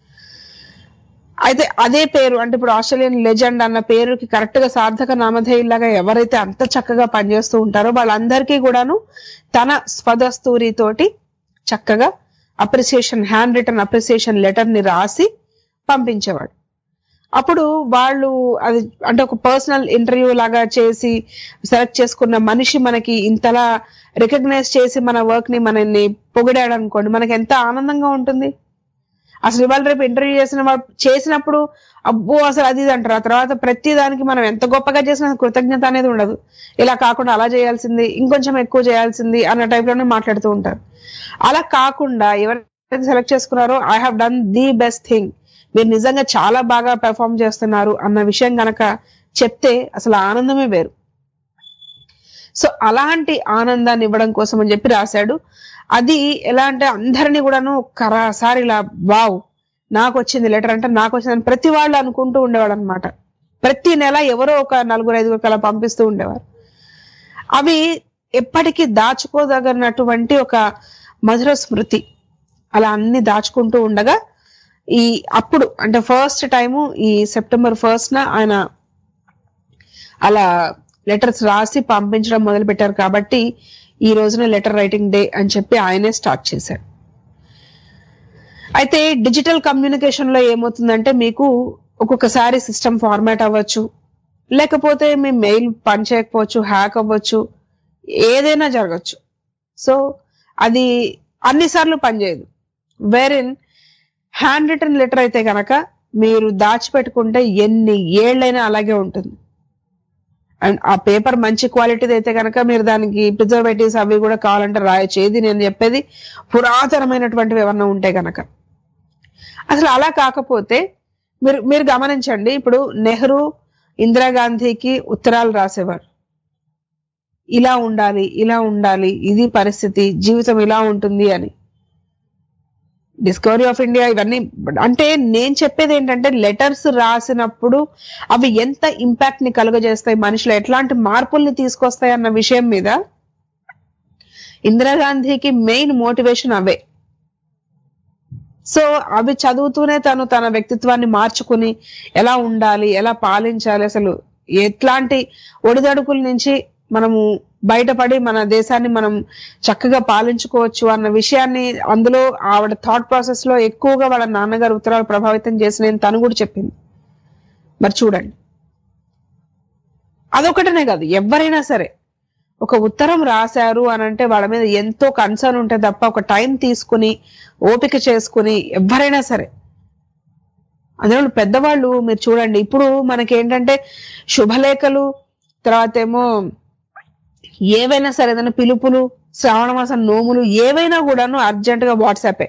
అయితే అదే పేరు, అంటే ఇప్పుడు ఆస్ట్రేలియన్ లెజెండ్ అన్న పేరుకి కరెక్ట్ గా సార్థక నామధేయులాగా ఎవరైతే అంత చక్కగా పనిచేస్తూ ఉంటారో వాళ్ళందరికీ కూడాను తన స్వదస్తూరి తోటి చక్కగా appreciation, handwritten appreciation letter ని రాసి పంపించేవాడు. అప్పుడు వాళ్ళు అది అంటే ఒక పర్సనల్ ఇంటర్వ్యూ లాగా చేసి సెలెక్ట్ చేసుకున్న మనిషి మనకి ఇంతలా రికగ్నైజ్ చేసి మన వర్క్ ని మనల్ని పొగిడాడు అనుకోండి, మనకి ఎంత ఆనందంగా ఉంటుంది. అసలు ఇవాళ రేపు ఇంటర్వ్యూ చేసినప్పుడు అబ్బో అసలు అది అంటారు. ఆ తర్వాత ప్రతి దానికి మనం ఎంత గొప్పగా చేసిన కృతజ్ఞత అనేది ఉండదు. ఇలా కాకుండా అలా చేయాల్సింది, ఇంకొంచెం ఎక్కువ చేయాల్సింది అన్న టైప్ లోనే మాట్లాడుతూ ఉంటారు. అలా కాకుండా ఎవరైతే సెలెక్ట్ చేసుకున్నారో I have done the best thing, మీరు నిజంగా చాలా బాగా పెర్ఫార్మ్ చేస్తున్నారు అన్న విషయం గనక చెప్తే అసలు ఆనందమే వేరు. సో అలాంటి ఆనందాన్ని ఇవ్వడం కోసం అని చెప్పి రాశాడు. అది ఎలా అంటే అందరినీ కూడాను ఒక్కసారి ఇలా వావ్ నాకు వచ్చింది లెటర్ అంటే నాకు వచ్చిందని ప్రతి వాళ్ళు అనుకుంటూ ఉండేవాడు అనమాట. ప్రతి నెల ఎవరో ఒక 4-5 అలా పంపిస్తూ ఉండేవారు. అవి ఎప్పటికీ దాచుకోదగినటువంటి ఒక మధుర స్మృతి. అలా అన్ని దాచుకుంటూ ఉండగా అప్పుడు అంటే ఫస్ట్ టైము ఈ సెప్టెంబర్ 1న ఆయన అలా లెటర్స్ రాసి పంపించడం మొదలు పెట్టారు. కాబట్టి ఈ రోజున లెటర్ రైటింగ్ డే అని చెప్పి ఆయనే స్టార్ట్ చేశాడు. అయితే డిజిటల్ కమ్యూనికేషన్ లో ఏమవుతుందంటే, మీకు ఒక్కొక్కసారి సిస్టమ్ ఫార్మాట్ అవ్వచ్చు, లేకపోతే మీ మెయిల్ పనిచేయకపోవచ్చు, హ్యాక్ అవ్వచ్చు, ఏదైనా జరగచ్చు. సో అది అన్నిసార్లు పనిచేయదు. వేరిన్ హ్యాండ్ రిటర్న్ లెటర్ అయితే కనుక మీరు దాచిపెట్టుకుంటే ఎన్ని ఏళ్ళైనా అలాగే ఉంటుంది. అండ్ ఆ పేపర్ మంచి క్వాలిటీది అయితే కనుక మీరు దానికి ప్రిజర్వేటివ్స్ అవి కూడా కావాలంటే రాయొచ్చు. ఏది నేను చెప్పేది పురాతనమైనటువంటివి ఏమన్నా ఉంటే కనుక. అసలు అలా కాకపోతే మీరు గమనించండి, ఇప్పుడు నెహ్రూ ఇందిరాగాంధీకి ఉత్తరాలు రాసేవారు. ఇలా ఉండాలి, ఇలా ఉండాలి, ఇది పరిస్థితి, జీవితం ఇలా ఉంటుంది అని. డిస్కవరీ ఆఫ్ ఇండియా ఇవన్నీ అంటే నేను చెప్పేది ఏంటంటే, లెటర్స్ రాసినప్పుడు అవి ఎంత ఇంపాక్ట్ ని కలుగజేస్తాయి, మనుషులు ఎట్లాంటి మార్పుల్ని తీసుకొస్తాయి అన్న విషయం మీద ఇందిరాగాంధీకి మెయిన్ మోటివేషన్ అవే. సో అవి చదువుతూనే తను తన వ్యక్తిత్వాన్ని మార్చుకుని ఎలా ఉండాలి, ఎలా పాలించాలి, అసలు ఎట్లాంటి ఒడిదడుకుల నుంచి మనము బయటపడి మన దేశాన్ని మనం చక్కగా పాలించుకోవచ్చు అన్న విషయాన్ని అందులో ఆవిడ థాట్ ప్రాసెస్ లో ఎక్కువగా వాళ్ళ నాన్నగారు ఉత్తరాలు ప్రభావితం చేసిన తను కూడా చెప్పింది. మరి చూడండి, అదొకటనే కాదు, ఎవరైనా సరే ఒక ఉత్తరం రాశారు అని అంటే వాళ్ళ మీద ఎంతో కన్సర్న్ ఉంటే తప్ప ఒక టైం తీసుకుని ఓపిక చేసుకుని ఎవరైనా సరే, అందులో పెద్దవాళ్ళు మీరు చూడండి, ఇప్పుడు మనకేంటంటే శుభలేఖలు, తర్వాత ఏమో ఏవైనా సరే ఏదైనా పిలుపులు, శ్రావణ మాసం నోములు ఏవైనా కూడాను అర్జెంట్ గా వాట్సాపే,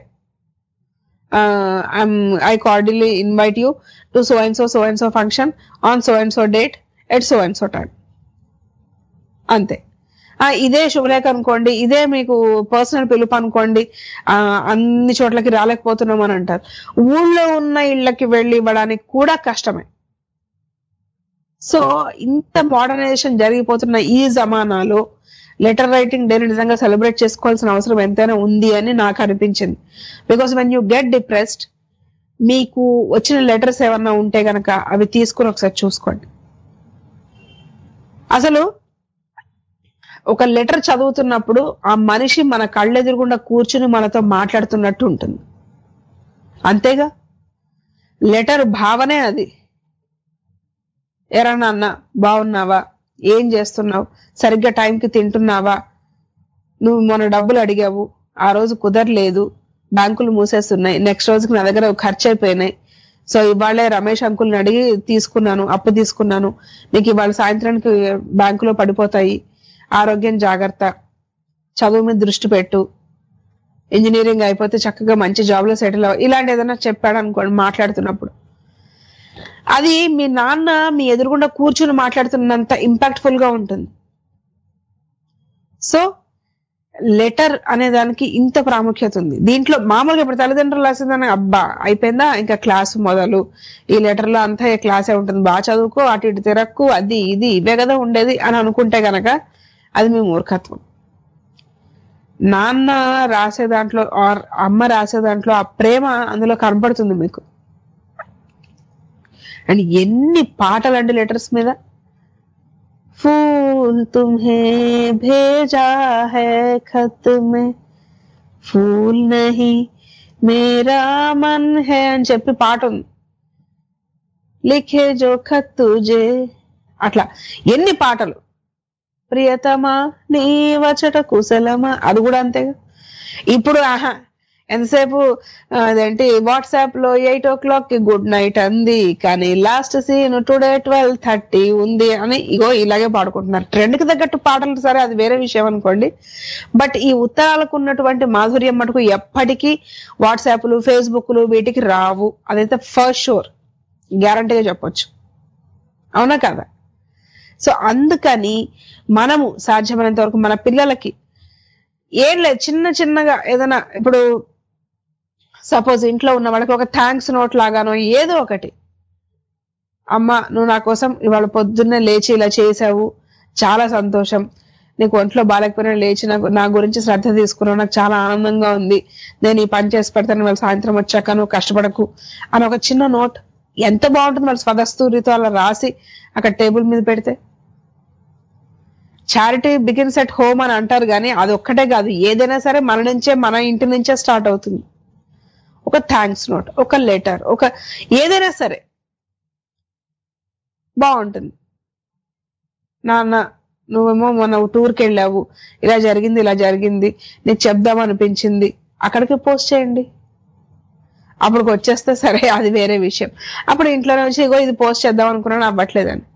I cordially invite you to so and so function on so and so date at so and so time, అంతే. ఇదే శుభలేఖ అనుకోండి, ఇదే మీకు పర్సనల్ పిలుపు అనుకోండి, అన్ని చోట్లకి రాలేకపోతున్నాం అని అంటారు. ఊళ్ళో ఉన్న ఇళ్ళకి వెళ్ళి ఇవ్వడానికి కూడా కష్టమే. సో ఇంత మోడర్నైజేషన్ జరిగిపోతున్న ఈ జమానాలో లెటర్ రైటింగ్ డేని నిజంగా సెలబ్రేట్ చేసుకోవాల్సిన అవసరం ఎంతైనా ఉంది అని నాకు అనిపించింది. Because when you get depressed, మీకు వచ్చిన లెటర్స్ ఏమన్నా ఉంటే గనక అవి తీసుకుని ఒకసారి చూసుకోండి. అసలు ఒక లెటర్ చదువుతున్నప్పుడు ఆ మనిషి మన కళ్ళెదురుగుండా కూర్చుని మనతో మాట్లాడుతున్నట్టు ఉంటుంది. అంతేగా, లెటర్ భావనే అది. ఎరా నాన్న బాగున్నావా, ఏం చేస్తున్నావు, సరిగ్గా టైంకి తింటున్నావా, నువ్వు మొన్న డబ్బులు అడిగావు, ఆ రోజు కుదరలేదు, బ్యాంకులు మూసేస్తున్నాయి, నెక్స్ట్ రోజుకి నా దగ్గర ఖర్చు అయిపోయినాయి, సో ఇవాళే రమేష్ అంకుల్ని అడిగి తీసుకున్నాను, అప్పు తీసుకున్నాను, నీకు ఇవాళ సాయంత్రానికి బ్యాంకులో పడిపోతాయి, ఆరోగ్యం జాగ్రత్త, చదువు మీద దృష్టి పెట్టు, ఇంజనీరింగ్ అయిపోతే చక్కగా మంచి జాబ్ లో సెటిల్ అవ్వ, ఇలాంటి ఏదైనా చెప్పాడు అనుకోండి మాట్లాడుతున్నప్పుడు, అది మీ నాన్న మీ ఎదురుగుండా కూర్చుని మాట్లాడుతున్నంత ఇంపాక్ట్ఫుల్ గా ఉంటుంది. సో లెటర్ అనే దానికి ఇంత ప్రాముఖ్యత ఉంది. దీంట్లో మామూలుగా ఇప్పుడు తల్లిదండ్రులు రాసేదాన్ని అబ్బా అయిపోయిందా ఇంకా క్లాసు మొదలు, ఈ లెటర్ లో అంతా క్లాసే ఉంటుంది, బాగా చదువుకో, అటు ఇటు తిరక్కు, అది ఇది ఇవే కదా ఉండేది అని అనుకుంటే గనక అది మీ మూర్ఖత్వం. నాన్న రాసే దాంట్లో ఆర్ అమ్మ రాసే దాంట్లో ఆ ప్రేమ అందులో కనపడుతుంది మీకు. అండ్ ఎన్ని పాటలు అండి లెటర్స్ మీద. ఫూల్ తుమ్హే భేజా హై ఖత్ మే, ఫూల్ నహీ మేరా మన్ హై అని చెప్పి పాట ఉంది. లిఖే జో ఖత్ తుజే, అట్లా ఎన్ని పాటలు. ప్రియతమా నీ వచట కుశలమా, అది కూడా అంతేగా. ఇప్పుడు ఎంతసేపు అదేంటి వాట్సాప్ లో 8 o'clock కి గుడ్ నైట్ అంది, కానీ లాస్ట్ సీన్ టుడే 12:30 ఉంది అని ఇగో ఇలాగే పాడుకుంటున్నారు. ట్రెండ్ కి తగ్గట్టు పాటలు, సరే అది వేరే విషయం అనుకోండి. బట్ ఈ ఉత్తరాలకు ఉన్నటువంటి మాధుర్యం మటుకు ఎప్పటికీ వాట్సాప్లు ఫేస్బుక్లు వీటికి రావు. అదైతే ఫస్ట్ షూర్, గ్యారంటీగా చెప్పొచ్చు. అవునా కదా? సో అందుకని మనము సాధ్యమైనంత వరకు మన పిల్లలకి ఏం లేదు, చిన్న చిన్నగా ఏదైనా, ఇప్పుడు సపోజ్ ఇంట్లో ఉన్న వాళ్ళకి ఒక థ్యాంక్స్ నోట్ లాగానో ఏదో ఒకటి, అమ్మ నువ్వు నా కోసం ఇవాళ పొద్దున్నే లేచి ఇలా చేసావు, చాలా సంతోషం, నీకు ఒంట్లో బాగాలేకపోయినా లేచి నా గురించి శ్రద్ధ తీసుకున్నావు, నాకు చాలా ఆనందంగా ఉంది, నేను ఈ పని చేసి పెడతాను, వాళ్ళ సాయంత్రం వచ్చాక నువ్వు కష్టపడకు అని ఒక చిన్న నోట్ ఎంత బాగుంటుంది. వాళ్ళ స్వదస్తూరితో అలా రాసి అక్కడ టేబుల్ మీద పెడితే. చారిటీ బిగిన్స్ ఎట్ హోమ్ అని అంటారు, కానీ అది ఒక్కటే కాదు, ఏదైనా సరే మన నుంచే, మన ఇంటి నుంచే స్టార్ట్ అవుతుంది. ఒక థ్యాంక్స్ నోట్, ఒక లెటర్, ఒక ఏదైనా సరే బాగుంటుంది. నాన్న నువ్వేమో మొన్న టూర్కి వెళ్ళావు, ఇలా జరిగింది ఇలా జరిగింది, నీకు చెప్దాం అనిపించింది, అక్కడికి పోస్ట్ చేయండి. అప్పటికి వచ్చేస్తే సరే అది వేరే విషయం. అప్పుడు ఇంట్లోనే వచ్చి ఇగో ఇది పోస్ట్ చేద్దాం అనుకున్నాను అవ్వట్లేదని.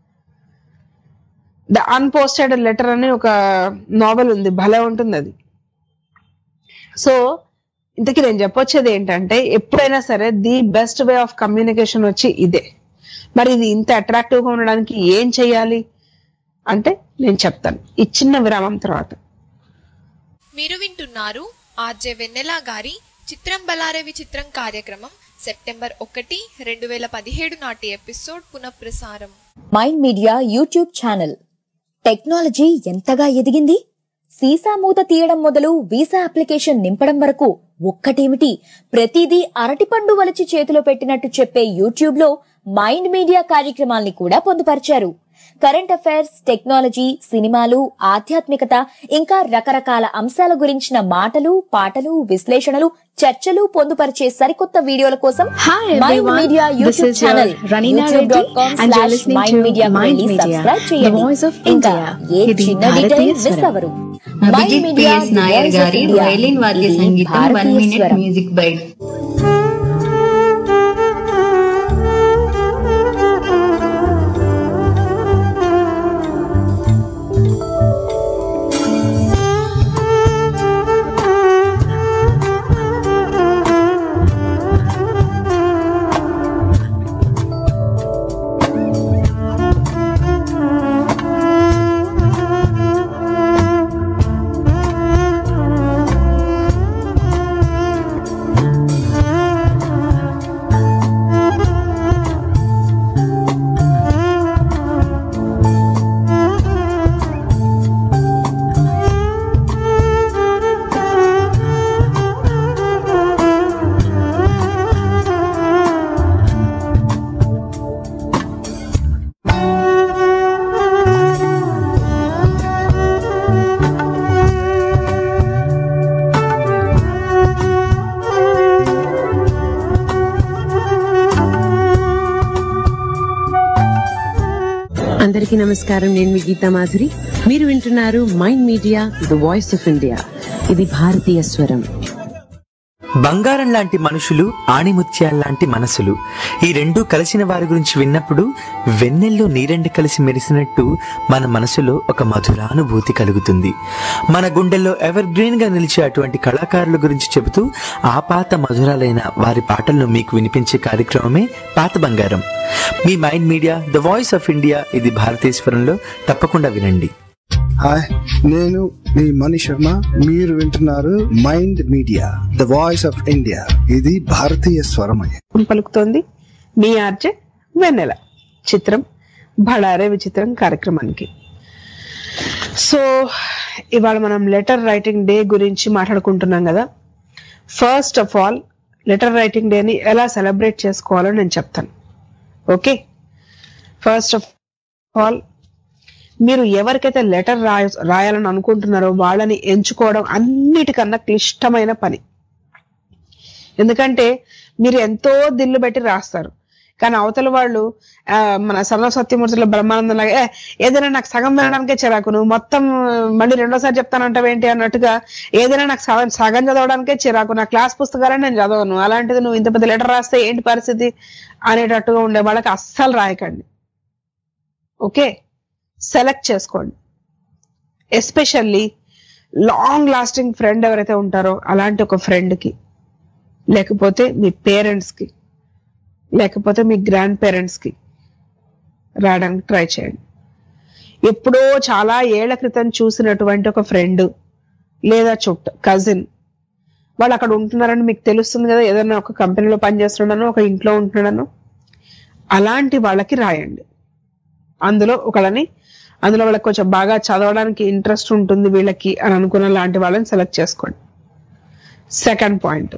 ద అన్పోస్టెడ్ లెటర్ అని ఒక నావెల్ ఉంది, భలే ఉంటుంది అది. సో ఇంతకీ నేను చెప్పొచ్చేది ఏంటంటే, ఎప్పుడైనా సరే the best way of communication వచ్చి ఇదే. మరి ఇది ఇంత అట్రాక్టివ్ గా ఉండడానికి ఏం చెయ్యాలి అంటే నేను చెప్తాను ఈ చిన్న విరామం తర్వాత. మీరు వింటున్నారు ఆర్జే వెన్నెల గారి చిత్రం బలారే విచిత్రం కార్యక్రమం సెప్టెంబర్ 1, 2017 నాటి ఎపిసోడ్ పునఃప్రసారం. Mind media YouTube channel. Technology ఎంతగా ఎదిగింది? సీసా మూత తీయడం మొదలు వీసా అప్లికేషన్ నింపడం వరకు ఒక్కటేమిటి, ప్రతిదీ అరటిపండు వలిచి చేతిలో పెట్టినట్టు చెప్పే యూట్యూబ్ లో మైండ్ మీడియా కార్యక్రమాల్ని కూడా పొందుపరిచారు. కరెంట్ అఫైర్స్, టెక్నాలజీ, సినిమాలు, ఆధ్యాత్మికత, ఇంకా రకరకాల అంశాల గురించిన మాటలు, పాటలు, విశ్లేషణలు, చర్చలు పొందుపరిచే సరికొత్త వీడియోల కోసం mind media YouTube channel youtube.com/mindmedia subscribe చేయండి. ఇంకా ఏ చిన్న డీటెయిల్ మిస్ అవ్వరు. అభిజిత్ పిఎస్ నాయర్ గారి వైలిన్ వాద్య సంగీతం 1 minute మ్యూజిక్ బైట్. అందరికీ నమస్కారం. నేను మీ గీతా మాధురి. మీరు వింటున్నారు mind media the voice of India. ఇది భారతీయ స్వరం. బంగారం లాంటి మనుషులు, ఆణిముత్యాల్లాంటి మనసులు, ఈ రెండూ కలిసిన వారి గురించి విన్నప్పుడు వెన్నెల్లో నీరెండు కలిసి మెరిసినట్టు మన మనసులో ఒక మధురానుభూతి కలుగుతుంది. మన గుండెల్లో ఎవర్ గ్రీన్ గా నిలిచే అటువంటి కళాకారుల గురించి చెబుతూ ఆ పాత మధురాలైన వారి పాటలను మీకు వినిపించే కార్యక్రమమే పాత బంగారం. మీ mind media the voice of India, ఇది భారతీశ్వరంలో తప్పకుండా వినండి. హాయ్, నేను మీ మణి శర్మ. మీరు వింటున్నారు mind media the voice of India, ఇది భారతీయ స్వరమయ. పలుకుతోంది మీ ఆర్జే వెన్నెల. చిత్రం భడారే విచిత్రం కార్యక్రమానికి. సో ఇవాళ మనం లెటర్ రైటింగ్ డే గురించి మాట్లాడుకుంటున్నాం కదా. First of all letter writing డేని ఎలా సెలబ్రేట్ చేసుకోవాలో నేను చెప్తాను. ఓకే, ఫస్ట్ ఆఫ్ ఆల్ మీరు ఎవరికైతే లెటర్ రాయాలని అనుకుంటున్నారో వాళ్ళని ఎంచుకోవడం అన్నిటికన్నా క్లిష్టమైన పని. ఎందుకంటే మీరు ఎంతో దిల్లు పెట్టి రాస్తారు, కానీ అవతల వాళ్ళు మన సర్వ సత్యమూర్తిలో బ్రహ్మానందం లాగా ఏదైనా నాకు సగం వినడానికే చిరాకు, నువ్వు మొత్తం మళ్ళీ రెండోసారి చెప్తానంటావేంటి అన్నట్టుగా, ఏదైనా నాకు సగం చదవడానికే చిరాకు, నా క్లాస్ పుస్తకాలని నేను చదవను, అలాంటిది నువ్వు ఇంత పెద్ద లెటర్ రాస్తే ఏంటి పరిస్థితి అనేటట్టుగా ఉండే వాళ్ళకి అస్సలు రాయకండి. ఓకే, సెలెక్ట్ చేసుకోండి. ఎస్పెషల్లీ లాంగ్ లాస్టింగ్ ఫ్రెండ్ ఎవరైతే ఉంటారో అలాంటి ఒక ఫ్రెండ్కి, లేకపోతే మీ పేరెంట్స్కి, లేకపోతే మీ గ్రాండ్ పేరెంట్స్కి రాయడానికి ట్రై చేయండి. ఎప్పుడో చాలా ఏళ్ల క్రితం చూసినటువంటి ఒక ఫ్రెండ్ లేదా కజిన్, వాళ్ళు అక్కడ ఉంటున్నారని మీకు తెలుస్తుంది కదా, ఏదైనా ఒక కంపెనీలో పనిచేస్తున్నాడనో ఒక ఇంట్లో ఉంటున్నాడనో, అలాంటి వాళ్ళకి రాయండి. అందులో వాళ్ళకి కొంచెం బాగా చదవడానికి ఇంట్రెస్ట్ ఉంటుంది వీళ్ళకి అని అనుకున్న లాంటి వాళ్ళని సెలెక్ట్ చేసుకోండి. సెకండ్ పాయింట్,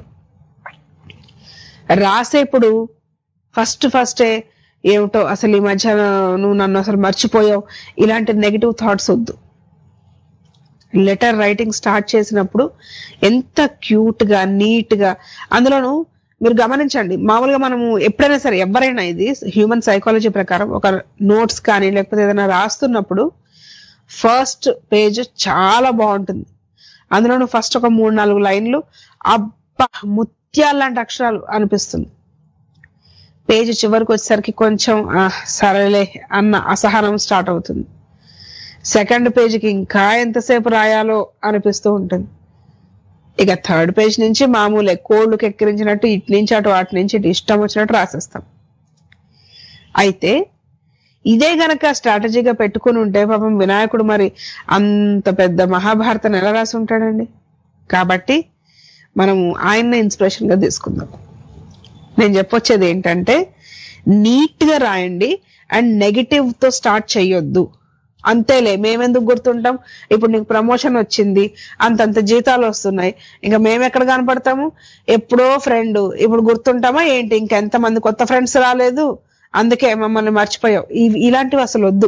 రాసేప్పుడు ఫస్టే ఏమిటో అసలు ఈ మధ్య నువ్వు నన్ను అసలు మర్చిపోయావు, ఇలాంటి నెగిటివ్ థాట్స్ వద్దు. లెటర్ రైటింగ్ స్టార్ట్ చేసినప్పుడు ఎంత క్యూట్ గా నీట్ గా, అందులోనూ మీరు గమనించండి, మామూలుగా మనము ఎప్పుడైనా సరే ఎవరైనా, ఇది హ్యూమన్ సైకాలజీ ప్రకారం, ఒక నోట్స్ కానీ లేకపోతే ఏదైనా రాస్తున్నప్పుడు ఫస్ట్ పేజ్ చాలా బాగుంటుంది. అందులోనూ ఫస్ట్ ఒక 3-4 లైన్లు అబ్బా ముత్యాలాంటి అక్షరాలు అనిపిస్తుంది. పేజ్ చివరికి వచ్చేసరికి కొంచెం సరేలే అన్న అసహనం స్టార్ట్ అవుతుంది. సెకండ్ పేజీకి ఇంకా ఎంతసేపు రాయాలో అనిపిస్తూ ఉంటుంది. ఇక థర్డ్ పేజ్ నుంచి మామూలే, కోళ్ళకి ఎక్కిరించినట్టు ఇటు నుంచి అటు అటు నుంచి ఇటు ఇష్టం వచ్చినట్టు రాసేస్తాం. అయితే ఇదే గనక స్ట్రాటజీగా పెట్టుకుని ఉంటే పాపం వినాయకుడు మరి అంత పెద్ద మహాభారతాన్ని ఎలా రాసి ఉంటాడండి. కాబట్టి మనము ఆయన్ని ఇన్స్పిరేషన్ గా తీసుకుందాం. నేను చెప్పొచ్చేది ఏంటంటే, నీట్ గా రాయండి అండ్ నెగిటివ్ తో స్టార్ట్ చెయ్యొద్దు. అంతేలే, మేమెందుకు గుర్తుంటాం, ఇప్పుడు నీకు ప్రమోషన్ వచ్చింది, అంతంత జీతాలు వస్తున్నాయి, ఇంకా మేమెక్కడ కనపడతాము, ఎప్పుడో ఫ్రెండ్, ఇప్పుడు గుర్తుంటామా ఏంటి, ఇంకెంతమంది కొత్త ఫ్రెండ్స్ రాలేదు అందుకే మమ్మల్ని మర్చిపోయావు, ఇలాంటివి అసలు వద్దు.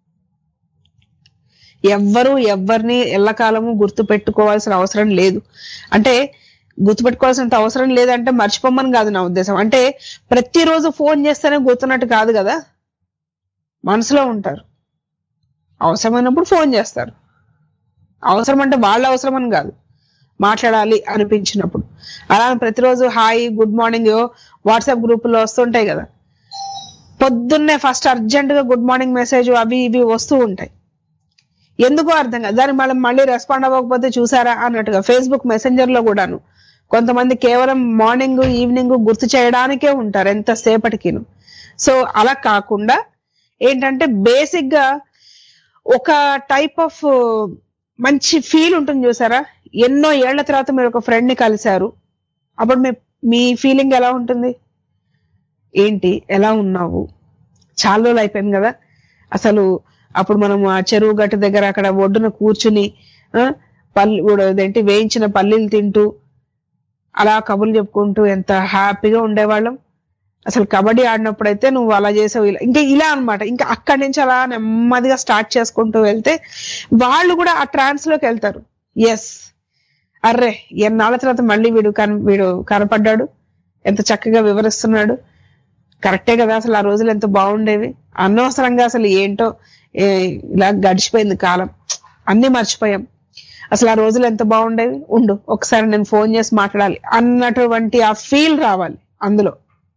ఎవరిని ఎల్లకాలము గుర్తు పెట్టుకోవాల్సిన అవసరం లేదు. అంటే గుర్తుపెట్టుకోవాల్సినంత అవసరం లేదంటే మర్చిపోమని కాదు నా ఉద్దేశం. అంటే ప్రతిరోజు ఫోన్ చేస్తేనే గుర్తున్నట్టు కాదు కదా, మనసులో ఉంటారు, అవసరమైనప్పుడు ఫోన్ చేస్తారు. అవసరం అంటే వాళ్ళ అవసరం అని కాదు, మాట్లాడాలి అనిపించినప్పుడు. అలా ప్రతిరోజు హాయ్ గుడ్ మార్నింగ్ వాట్సాప్ గ్రూపుల్లో వస్తుంటాయి కదా, పొద్దున్నే ఫస్ట్ అర్జెంట్ గా గుడ్ మార్నింగ్ మెసేజ్ అవి ఇవి వస్తూ ఉంటాయి. ఎందుకో అర్థం కాదు, దాన్ని మళ్ళీ రెస్పాండ్ అవ్వకపోతే చూసారా అన్నట్టుగా. ఫేస్బుక్ మెసెంజర్ లో కూడాను కొంతమంది కేవలం మార్నింగ్ ఈవినింగ్ గుర్తు చేయడానికే ఉంటారు ఎంతసేపటికిను. సో అలా కాకుండా ఏంటంటే బేసిక్ గా ఒక టైప్ ఆఫ్ మంచి ఫీల్ ఉంటుంది చూసారా. ఎన్నో ఏళ్ల తర్వాత మీరు ఒక ఫ్రెండ్ ని కలిశారు, అప్పుడు మీ ఫీలింగ్ ఎలా ఉంటుంది, ఏంటి ఎలా ఉన్నావు, చాలా రోజులు అయిపోయింది కదా అసలు. అప్పుడు మనం ఆ చెరువు గట్టు దగ్గర అక్కడ ఒడ్డున కూర్చుని అదేంటి వేయించిన పల్లీలు తింటూ అలా కబుర్లు చెప్పుకుంటూ ఎంత హ్యాపీగా ఉండేవాళ్ళం. అసలు కబడ్డీ ఆడినప్పుడైతే నువ్వు అలా చేసావు, ఇలా అనమాట. ఇంకా అక్కడి నుంచి అలా నెమ్మదిగా స్టార్ట్ చేసుకుంటూ వెళ్తే వాళ్ళు కూడా ఆ ట్రాన్స్ లోకి వెళ్తారు. ఎస్, అర్రే ఎన్నాళ్ళ తర్వాత మళ్ళీ వీడు కనపడ్డాడు, ఎంత చక్కగా వివరిస్తున్నాడు, కరెక్టే కదా, అసలు ఆ రోజులు ఎంత బాగుండేవి. అనవసరంగా అసలు ఏంటో ఇలా గడిచిపోయింది కాలం, అన్ని మర్చిపోయాం. అసలు ఆ రోజులు ఎంత బాగుండేవి, ఉండు ఒకసారి నేను ఫోన్ చేసి మాట్లాడాలి అన్నటువంటి ఆ ఫీల్ రావాలి అందులో.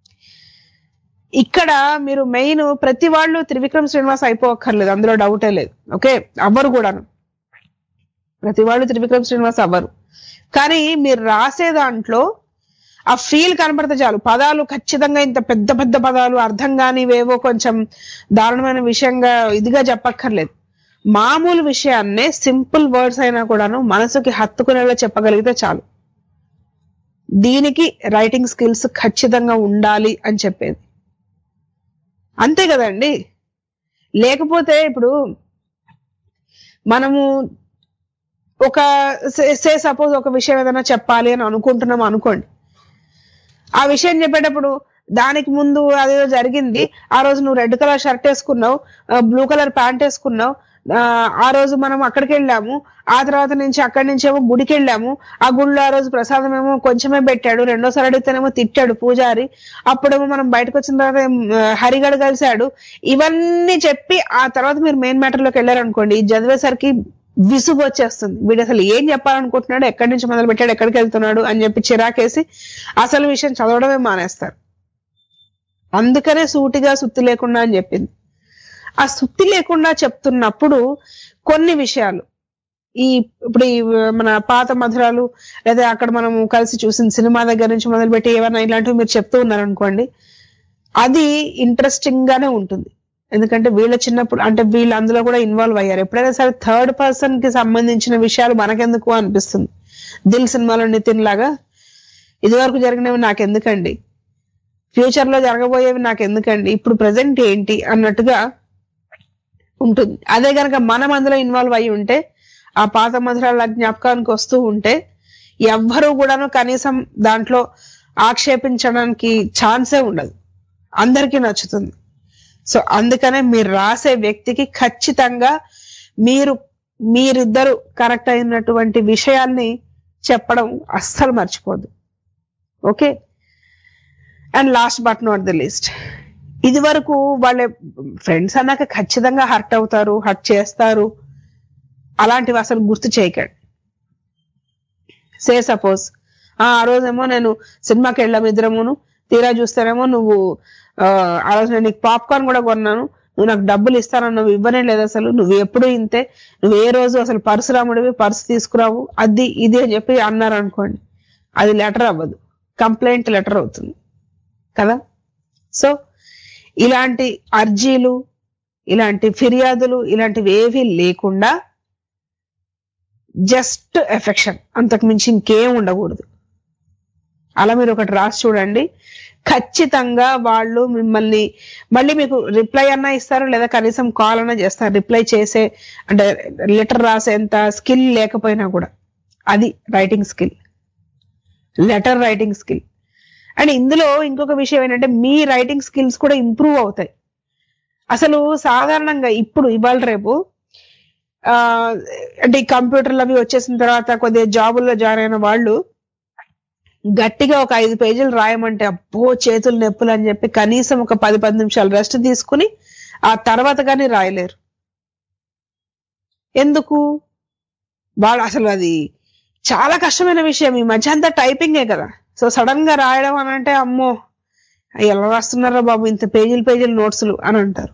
ఇక్కడ మీరు మెయిన్ ప్రతి వాళ్ళు త్రివిక్రమ్ శ్రీనివాస్ అయిపోక్కర్లేదు, అందులో డౌటే లేదు. ఓకే, అవ్వరు కూడాను, ప్రతి వాళ్ళు త్రివిక్రమ్ శ్రీనివాస్ అవ్వరు. కానీ మీరు రాసే దాంట్లో ఆ ఫీల్ కనపడితే చాలు. పదాలు ఖచ్చితంగా ఇంత పెద్ద పెద్ద పదాలు, అర్థం కానివేవో కొంచెం దారుణమైన విషయంగా ఇదిగా చెప్పక్కర్లేదు. మామూలు విషయాన్నే సింపుల్ వర్డ్స్ అయినా కూడాను మనసుకి హత్తుకునేలా చెప్పగలిగితే చాలు. దీనికి రైటింగ్ స్కిల్స్ ఖచ్చితంగా ఉండాలి అని చెప్పేది. అంతే కదండి. లేకపోతే ఇప్పుడు మనము ఒక సపోజ్ ఒక విషయం ఏదైనా చెప్పాలి అని అనుకుంటున్నాం అనుకోండి, ఆ విషయం చెప్పేటప్పుడు దానికి ముందు అదేదో జరిగింది, ఆ రోజు నువ్వు రెడ్ కలర్ షర్ట్ వేసుకున్నావు, బ్లూ కలర్ ప్యాంట్ వేసుకున్నావు, ఆ రోజు మనం అక్కడికి వెళ్ళాము, ఆ తర్వాత నుంచి అక్కడి నుంచి ఏమో గుడికి వెళ్ళాము, ఆ గుడిలో ఆ రోజు ప్రసాదం ఏమో కొంచెమే పెట్టాడు, రెండోసారి అడిగితేనేమో తిట్టాడు పూజారి, అప్పుడేమో మనం బయటకు వచ్చిన తర్వాత హరిగడు కలిశాడు, ఇవన్నీ చెప్పి ఆ తర్వాత మీరు మెయిన్ మ్యాటర్ లోకి వెళ్ళారనుకోండి, చదివేసరికి విసుగు వచ్చేస్తుంది. వీడు అసలు ఏం చెప్పాలనుకుంటున్నాడు, ఎక్కడి నుంచి మొదలు పెట్టాడు, ఎక్కడికి వెళ్తున్నాడు అని చెప్పి చిరాకేసి అసలు విషయం చదవడమే మానేస్తారు. అందుకనే సూటిగా సుత్తి లేకుండా అని చెప్పింది. ఆ సుత్తి లేకుండా చెప్తున్నప్పుడు కొన్ని విషయాలు ఇప్పుడు మన పాత మధురాలు లేదా అక్కడ మనము కలిసి చూసిన సినిమా దగ్గర నుంచి మొదలుపెట్టి ఏమన్నా ఇలాంటివి మీరు చెప్తూ ఉన్నారనుకోండి, అది ఇంట్రెస్టింగ్ గానే ఉంటుంది. ఎందుకంటే వీళ్ళ చిన్నప్పుడు అంటే వీళ్ళు అందులో కూడా ఇన్వాల్వ్ అయ్యారు. ఎప్పుడైనా సరే థర్డ్ పర్సన్ కి సంబంధించిన విషయాలు మనకెందుకు అనిపిస్తుంది. దిల్ సినిమాలో నితిన్ లాగా ఇదివరకు జరిగినవి నాకెందుకండి, ఫ్యూచర్ లో జరగబోయేవి నాకెందుకండి, ఇప్పుడు ప్రజెంట్ ఏంటి అన్నట్టుగా ఉంటుంది. అదే కనుక మనం అందులో ఇన్వాల్వ్ అయ్యి ఉంటే, ఆ పాత మధురాల జ్ఞాపకానికి వస్తూ ఉంటే ఎవ్వరూ కూడాను కనీసం దాంట్లో ఆక్షేపించడానికి ఛాన్సే ఉండదు, అందరికీ నచ్చుతుంది. సో అందుకనే మీరు రాసే వ్యక్తికి ఖచ్చితంగా మీరిద్దరు కరెక్ట్ అయినటువంటి విషయాల్ని చెప్పడం అస్సలు మర్చిపోదు. Okay, and last but not the least, ఇది వరకు వాళ్ళ ఫ్రెండ్స్ అన్నాక ఖచ్చితంగా హర్ట్ అవుతారు, హర్ట్ చేస్తారు, అలాంటివి అసలు గుర్తు చేయకండి. సే సపోజ్ ఆ రోజేమో నేను సినిమాకి వెళ్ళాము ఇద్దరమును, తీరా చూస్తానేమో నువ్వు ఆ రోజు నేను నీకు పాప్కార్న్ కూడా కొన్నాను, నువ్వు నాకు డబ్బులు ఇస్తానన్నావు, ఇవ్వనే లేదు అసలు, నువ్వు ఎప్పుడు ఇంతే, నువ్వు ఏ రోజు అసలు పరశురాముడివి, పర్సు తీసుకురావు, అది ఇది అని చెప్పి అన్నారు అనుకోండి, అది లెటర్ అవ్వదు, కంప్లైంట్ లెటర్ అవుతుంది కదా. సో ఇలాంటి అర్జీలు, ఇలాంటి ఫిర్యాదులు, ఇలాంటివి ఏవి లేకుండా జస్ట్ ఎఫెక్షన్, అంతకు మించి ఇంకేం ఉండకూడదు. అలా మీరు ఒకటి రాసి చూడండి, ఖచ్చితంగా వాళ్ళు మిమ్మల్ని మళ్ళీ మీకు రిప్లై అన్నా ఇస్తారు, లేదా కనీసం కాల్ అన్నా చేస్తారు. రిప్లై చేసే అంటే లెటర్ రాసేంత స్కిల్ లేకపోయినా కూడా అది writing skill, letter writing skill. And ఇందులో ఇంకొక విషయం ఏంటంటే మీ రైటింగ్ స్కిల్స్ కూడా ఇంప్రూవ్ అవుతాయి. అసలు సాధారణంగా ఇప్పుడు ఇవాళ రేపు అంటే ఈ కంప్యూటర్లు అవి వచ్చేసిన తర్వాత కొద్దిగా జాబుల్లో జాయిన్ అయిన వాళ్ళు గట్టిగా ఒక 5 పేజీలు రాయమంటే అబ్బో చేతులు నొప్పులు అని చెప్పి కనీసం ఒక 10-10 నిమిషాలు రెస్ట్ తీసుకుని ఆ తర్వాత కానీ రాయలేరు. ఎందుకు? వాళ్ళు అసలు అది చాలా కష్టమైన విషయం. ఈ మధ్య అంతా టైపింగే కదా, సో సడన్ గా రాయడం అని అంటే అమ్మో ఎలా రాస్తున్నారా బాబు ఇంత పేజీలు నోట్స్లు అని అంటారు.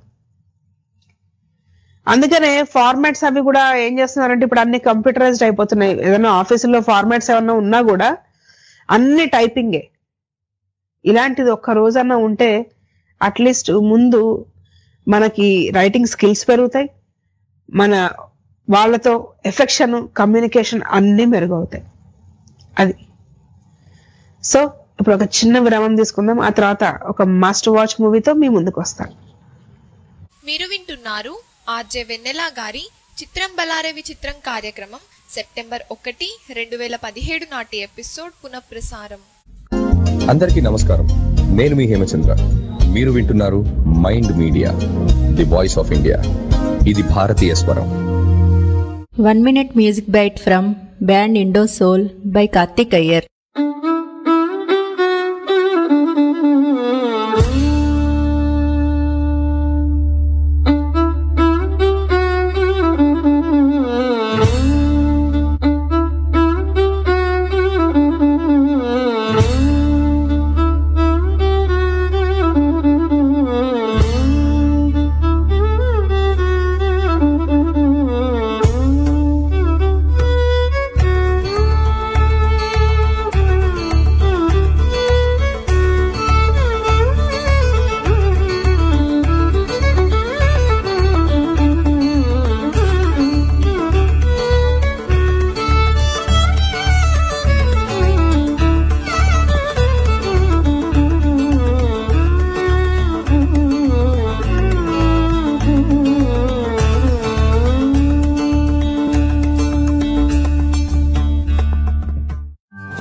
అందుకనే ఫార్మాట్స్ అవి కూడా ఏం చేస్తున్నారంటే ఇప్పుడు అన్ని కంప్యూటరైజ్డ్ అయిపోతున్నాయి. ఏదైనా ఆఫీసులో ఫార్మాట్స్ ఏమన్నా ఉన్నా కూడా అన్ని టైపింగే. ఇలాంటిది ఒక్క రోజన్నా ఉంటే అట్లీస్ట్ ముందు మనకి రైటింగ్ స్కిల్స్ పెరుగుతాయి, మన వాళ్ళతో ఎఫెక్షన్, కమ్యూనికేషన్ అన్ని మెరుగవుతాయి. అది. సో ఇప్పుడు ఒక చిన్న విరామం తీసుకుందాం, ఆ తర్వాత ఒక మస్ట్ వాచ్ మూవీతో మీ ముందుకు వస్తాను. మీరు వింటున్నారు ఆర్జే వెన్నెల గారి చిత్రం బలారే విచిత్రం కార్యక్రమం సెప్టెంబర్ 1, 2017 నాటి ఎపిసోడ్ పునఃప్రసారం. అందరికీ నమస్కారం, నేను మీ హేమచంద్ర. మీరు వింటున్నారు mind media, the voice of India. ఇది భారతీయ స్వరం. 1 minute music bite from band Indo Soul by Karthik Iyer.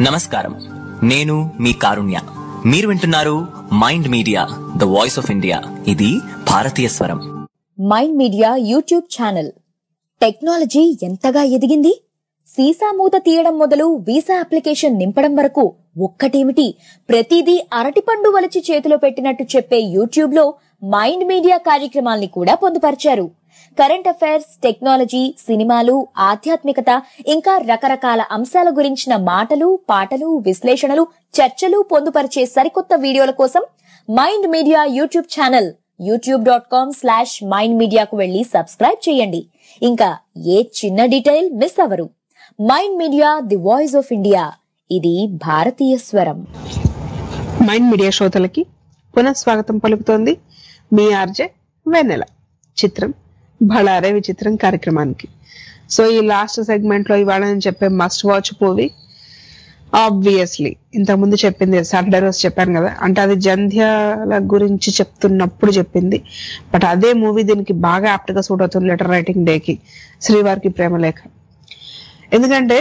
నమస్కారం, నేను మీ కారుణ్య. మీరు వింటున్నారు mind media, the voice of India. ఇది భారతీయ స్వరం. Mind media YouTube channel. Technology ఎంతగా ఎదిగింది? సీసా మూత తీయడం మొదలు వీసా అప్లికేషన్ నింపడం వరకు ఒక్కటేమిటి, ప్రతిదీ అరటిపండు వలిచి చేతిలో పెట్టినట్టు చెప్పే యూట్యూబ్ లో మైండ్ మీడియా కార్యక్రమాల్ని కూడా పొందుపరిచారు. కరెంట్ అఫైర్స్, టెక్నాలజీ, సినిమాలు, ఆధ్యాత్మికత, ఇంకా రకరకాల అంశాల గురించిన మాటలు, పాటలు, విశ్లేషణలు, చర్చలు పొందుపరిచే సరికొత్త వీడియోల కోసం mind media YouTube channel youtube.com/mindmedia కు వెళ్లి సబ్స్క్రైబ్ చేయండి. ఇంకా ఏ చిన్న డీటెయిల్ మిస్ అవ్వరు. Mind media, the voice of India. ఇది భారతీయ స్వరం. మైండ్ మీడియా శ్రోతలకి పునఃస్వాగతం పలుకుతోంది మీ ఆర్జే వెన్నెల. చిత్రం భళారే విచిత్రం కార్యక్రమానికి. సో ఈ లాస్ట్ సెగ్మెంట్ లో ఇవాళ నేను చెప్పే మస్ట్ వాచ్ మూవీ ఆబ్వియస్లీ ఇంతకుముందు చెప్పింది సాటర్డే రోజు చెప్పాను కదా, అంటే అది జంధ్యాల గురించి చెప్తున్నప్పుడు చెప్పింది. బట్ అదే మూవీ దీనికి బాగా యాప్ట్ గా సూట్ అవుతుంది, లెటర్ రైటింగ్ డేకి, శ్రీవారికి ప్రేమలేఖ. ఎందుకంటే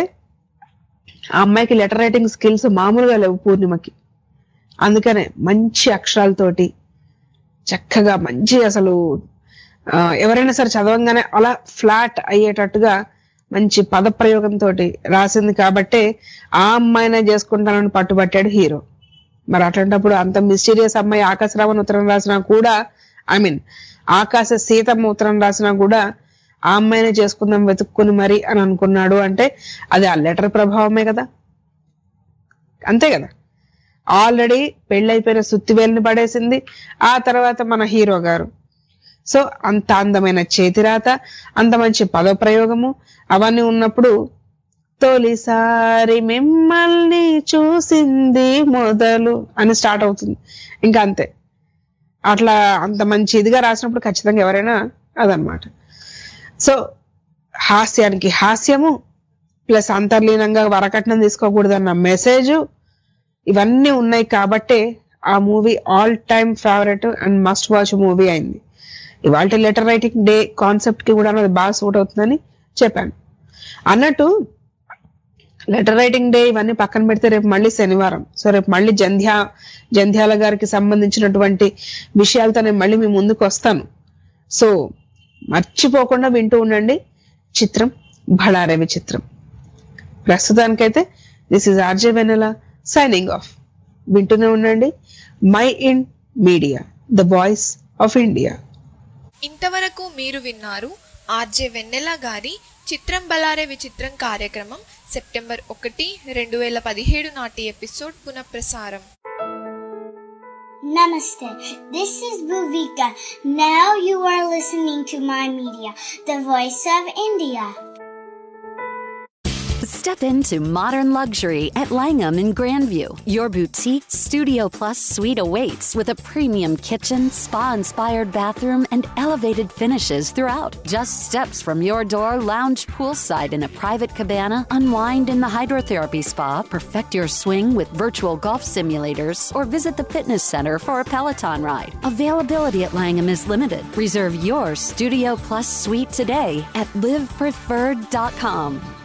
ఆ అమ్మాయికి లెటర్ రైటింగ్ స్కిల్స్ మామూలుగా లేవు పూర్ణిమకి. అందుకనే మంచి అక్షరాలతోటి చక్కగా మంచి అసలు ఎవరైనా సరే చదవంగానే అలా ఫ్లాట్ అయ్యేటట్టుగా మంచి పదప్రయోగంతో రాసింది కాబట్టే ఆ అమ్మాయినే చేసుకుంటానని పట్టుబట్టాడు హీరో. మరి అట్లాంటప్పుడు అంత మిస్టీరియస్ అమ్మాయి ఆకాశరామన్ ఉత్తరం రాసినా కూడా, ఆకాశ సీతమ్మ ఉత్తరం రాసినా కూడా ఆ అమ్మాయినే చేసుకుందాం వెతుక్కుని మరి అని అనుకున్నాడు అంటే అది ఆ లెటర్ ప్రభావమే కదా. అంతే కదా, ఆల్రెడీ పెళ్ళైపోయిన సుత్తివేలుని పడేసింది ఆ తర్వాత మన హీరో గారు. సో అంత అందమైన చేతిరాత, అంత మంచి పదప్రయోగము అవన్నీ ఉన్నప్పుడు తొలిసారి మిమ్మల్ని చూసింది మొదలు అని స్టార్ట్ అవుతుంది. ఇంకా అంతే, అట్లా అంత మంచి ఇదిగా రాసినప్పుడు ఖచ్చితంగా ఎవరైనా అదనమాట. సో హాస్యానికి హాస్యము ప్లస్ అంతర్లీనంగా వరకట్నం తీసుకోకూడదన్న మెసేజ్ ఇవన్నీ ఉన్నాయి కాబట్టే ఆ movie all time favourite and must watch movie అయింది. ఇవాళ లెటర్ రైటింగ్ డే కాన్సెప్ట్ కి కూడా అది బాగా సూట్ అవుతుందని చెప్పాను. అన్నట్టు లెటర్ రైటింగ్ డే ఇవన్నీ పక్కన పెడితే రేపు మళ్ళీ శనివారం. సో రేపు మళ్ళీ జంధ్యాల గారికి సంబంధించినటువంటి విషయాలతో నేను మళ్ళీ మీ ముందుకు వస్తాను. సో మర్చిపోకుండా వింటూ ఉండండి చిత్రం భళారే విచిత్రం. ప్రస్తుతానికైతే this is RJ Vennela signing off. వింటూనే ఉండండి mind media, the voice of India. ఇంతవరకు మీరు విన్నారు ఆర్జే వెన్నెల గారి చిత్రం బలారే విచిత్రం కార్యక్రమం సెప్టెంబర్ 1, 2017 నాటి ఎపిసోడ్ పునఃప్రసారం. Namaste. This is Bhuvika. Now you are listening to my media, the voice of India. Step into modern luxury at Langham in Grandview. Your boutique Studio Plus suite awaits with a premium kitchen, spa-inspired bathroom, and elevated finishes throughout. Just steps from your door, lounge poolside in a private cabana, unwind in the hydrotherapy spa, perfect your swing with virtual golf simulators, or visit the fitness center for a Peloton ride. Availability at Langham is limited. Reserve your Studio Plus suite today at livepreferred.com.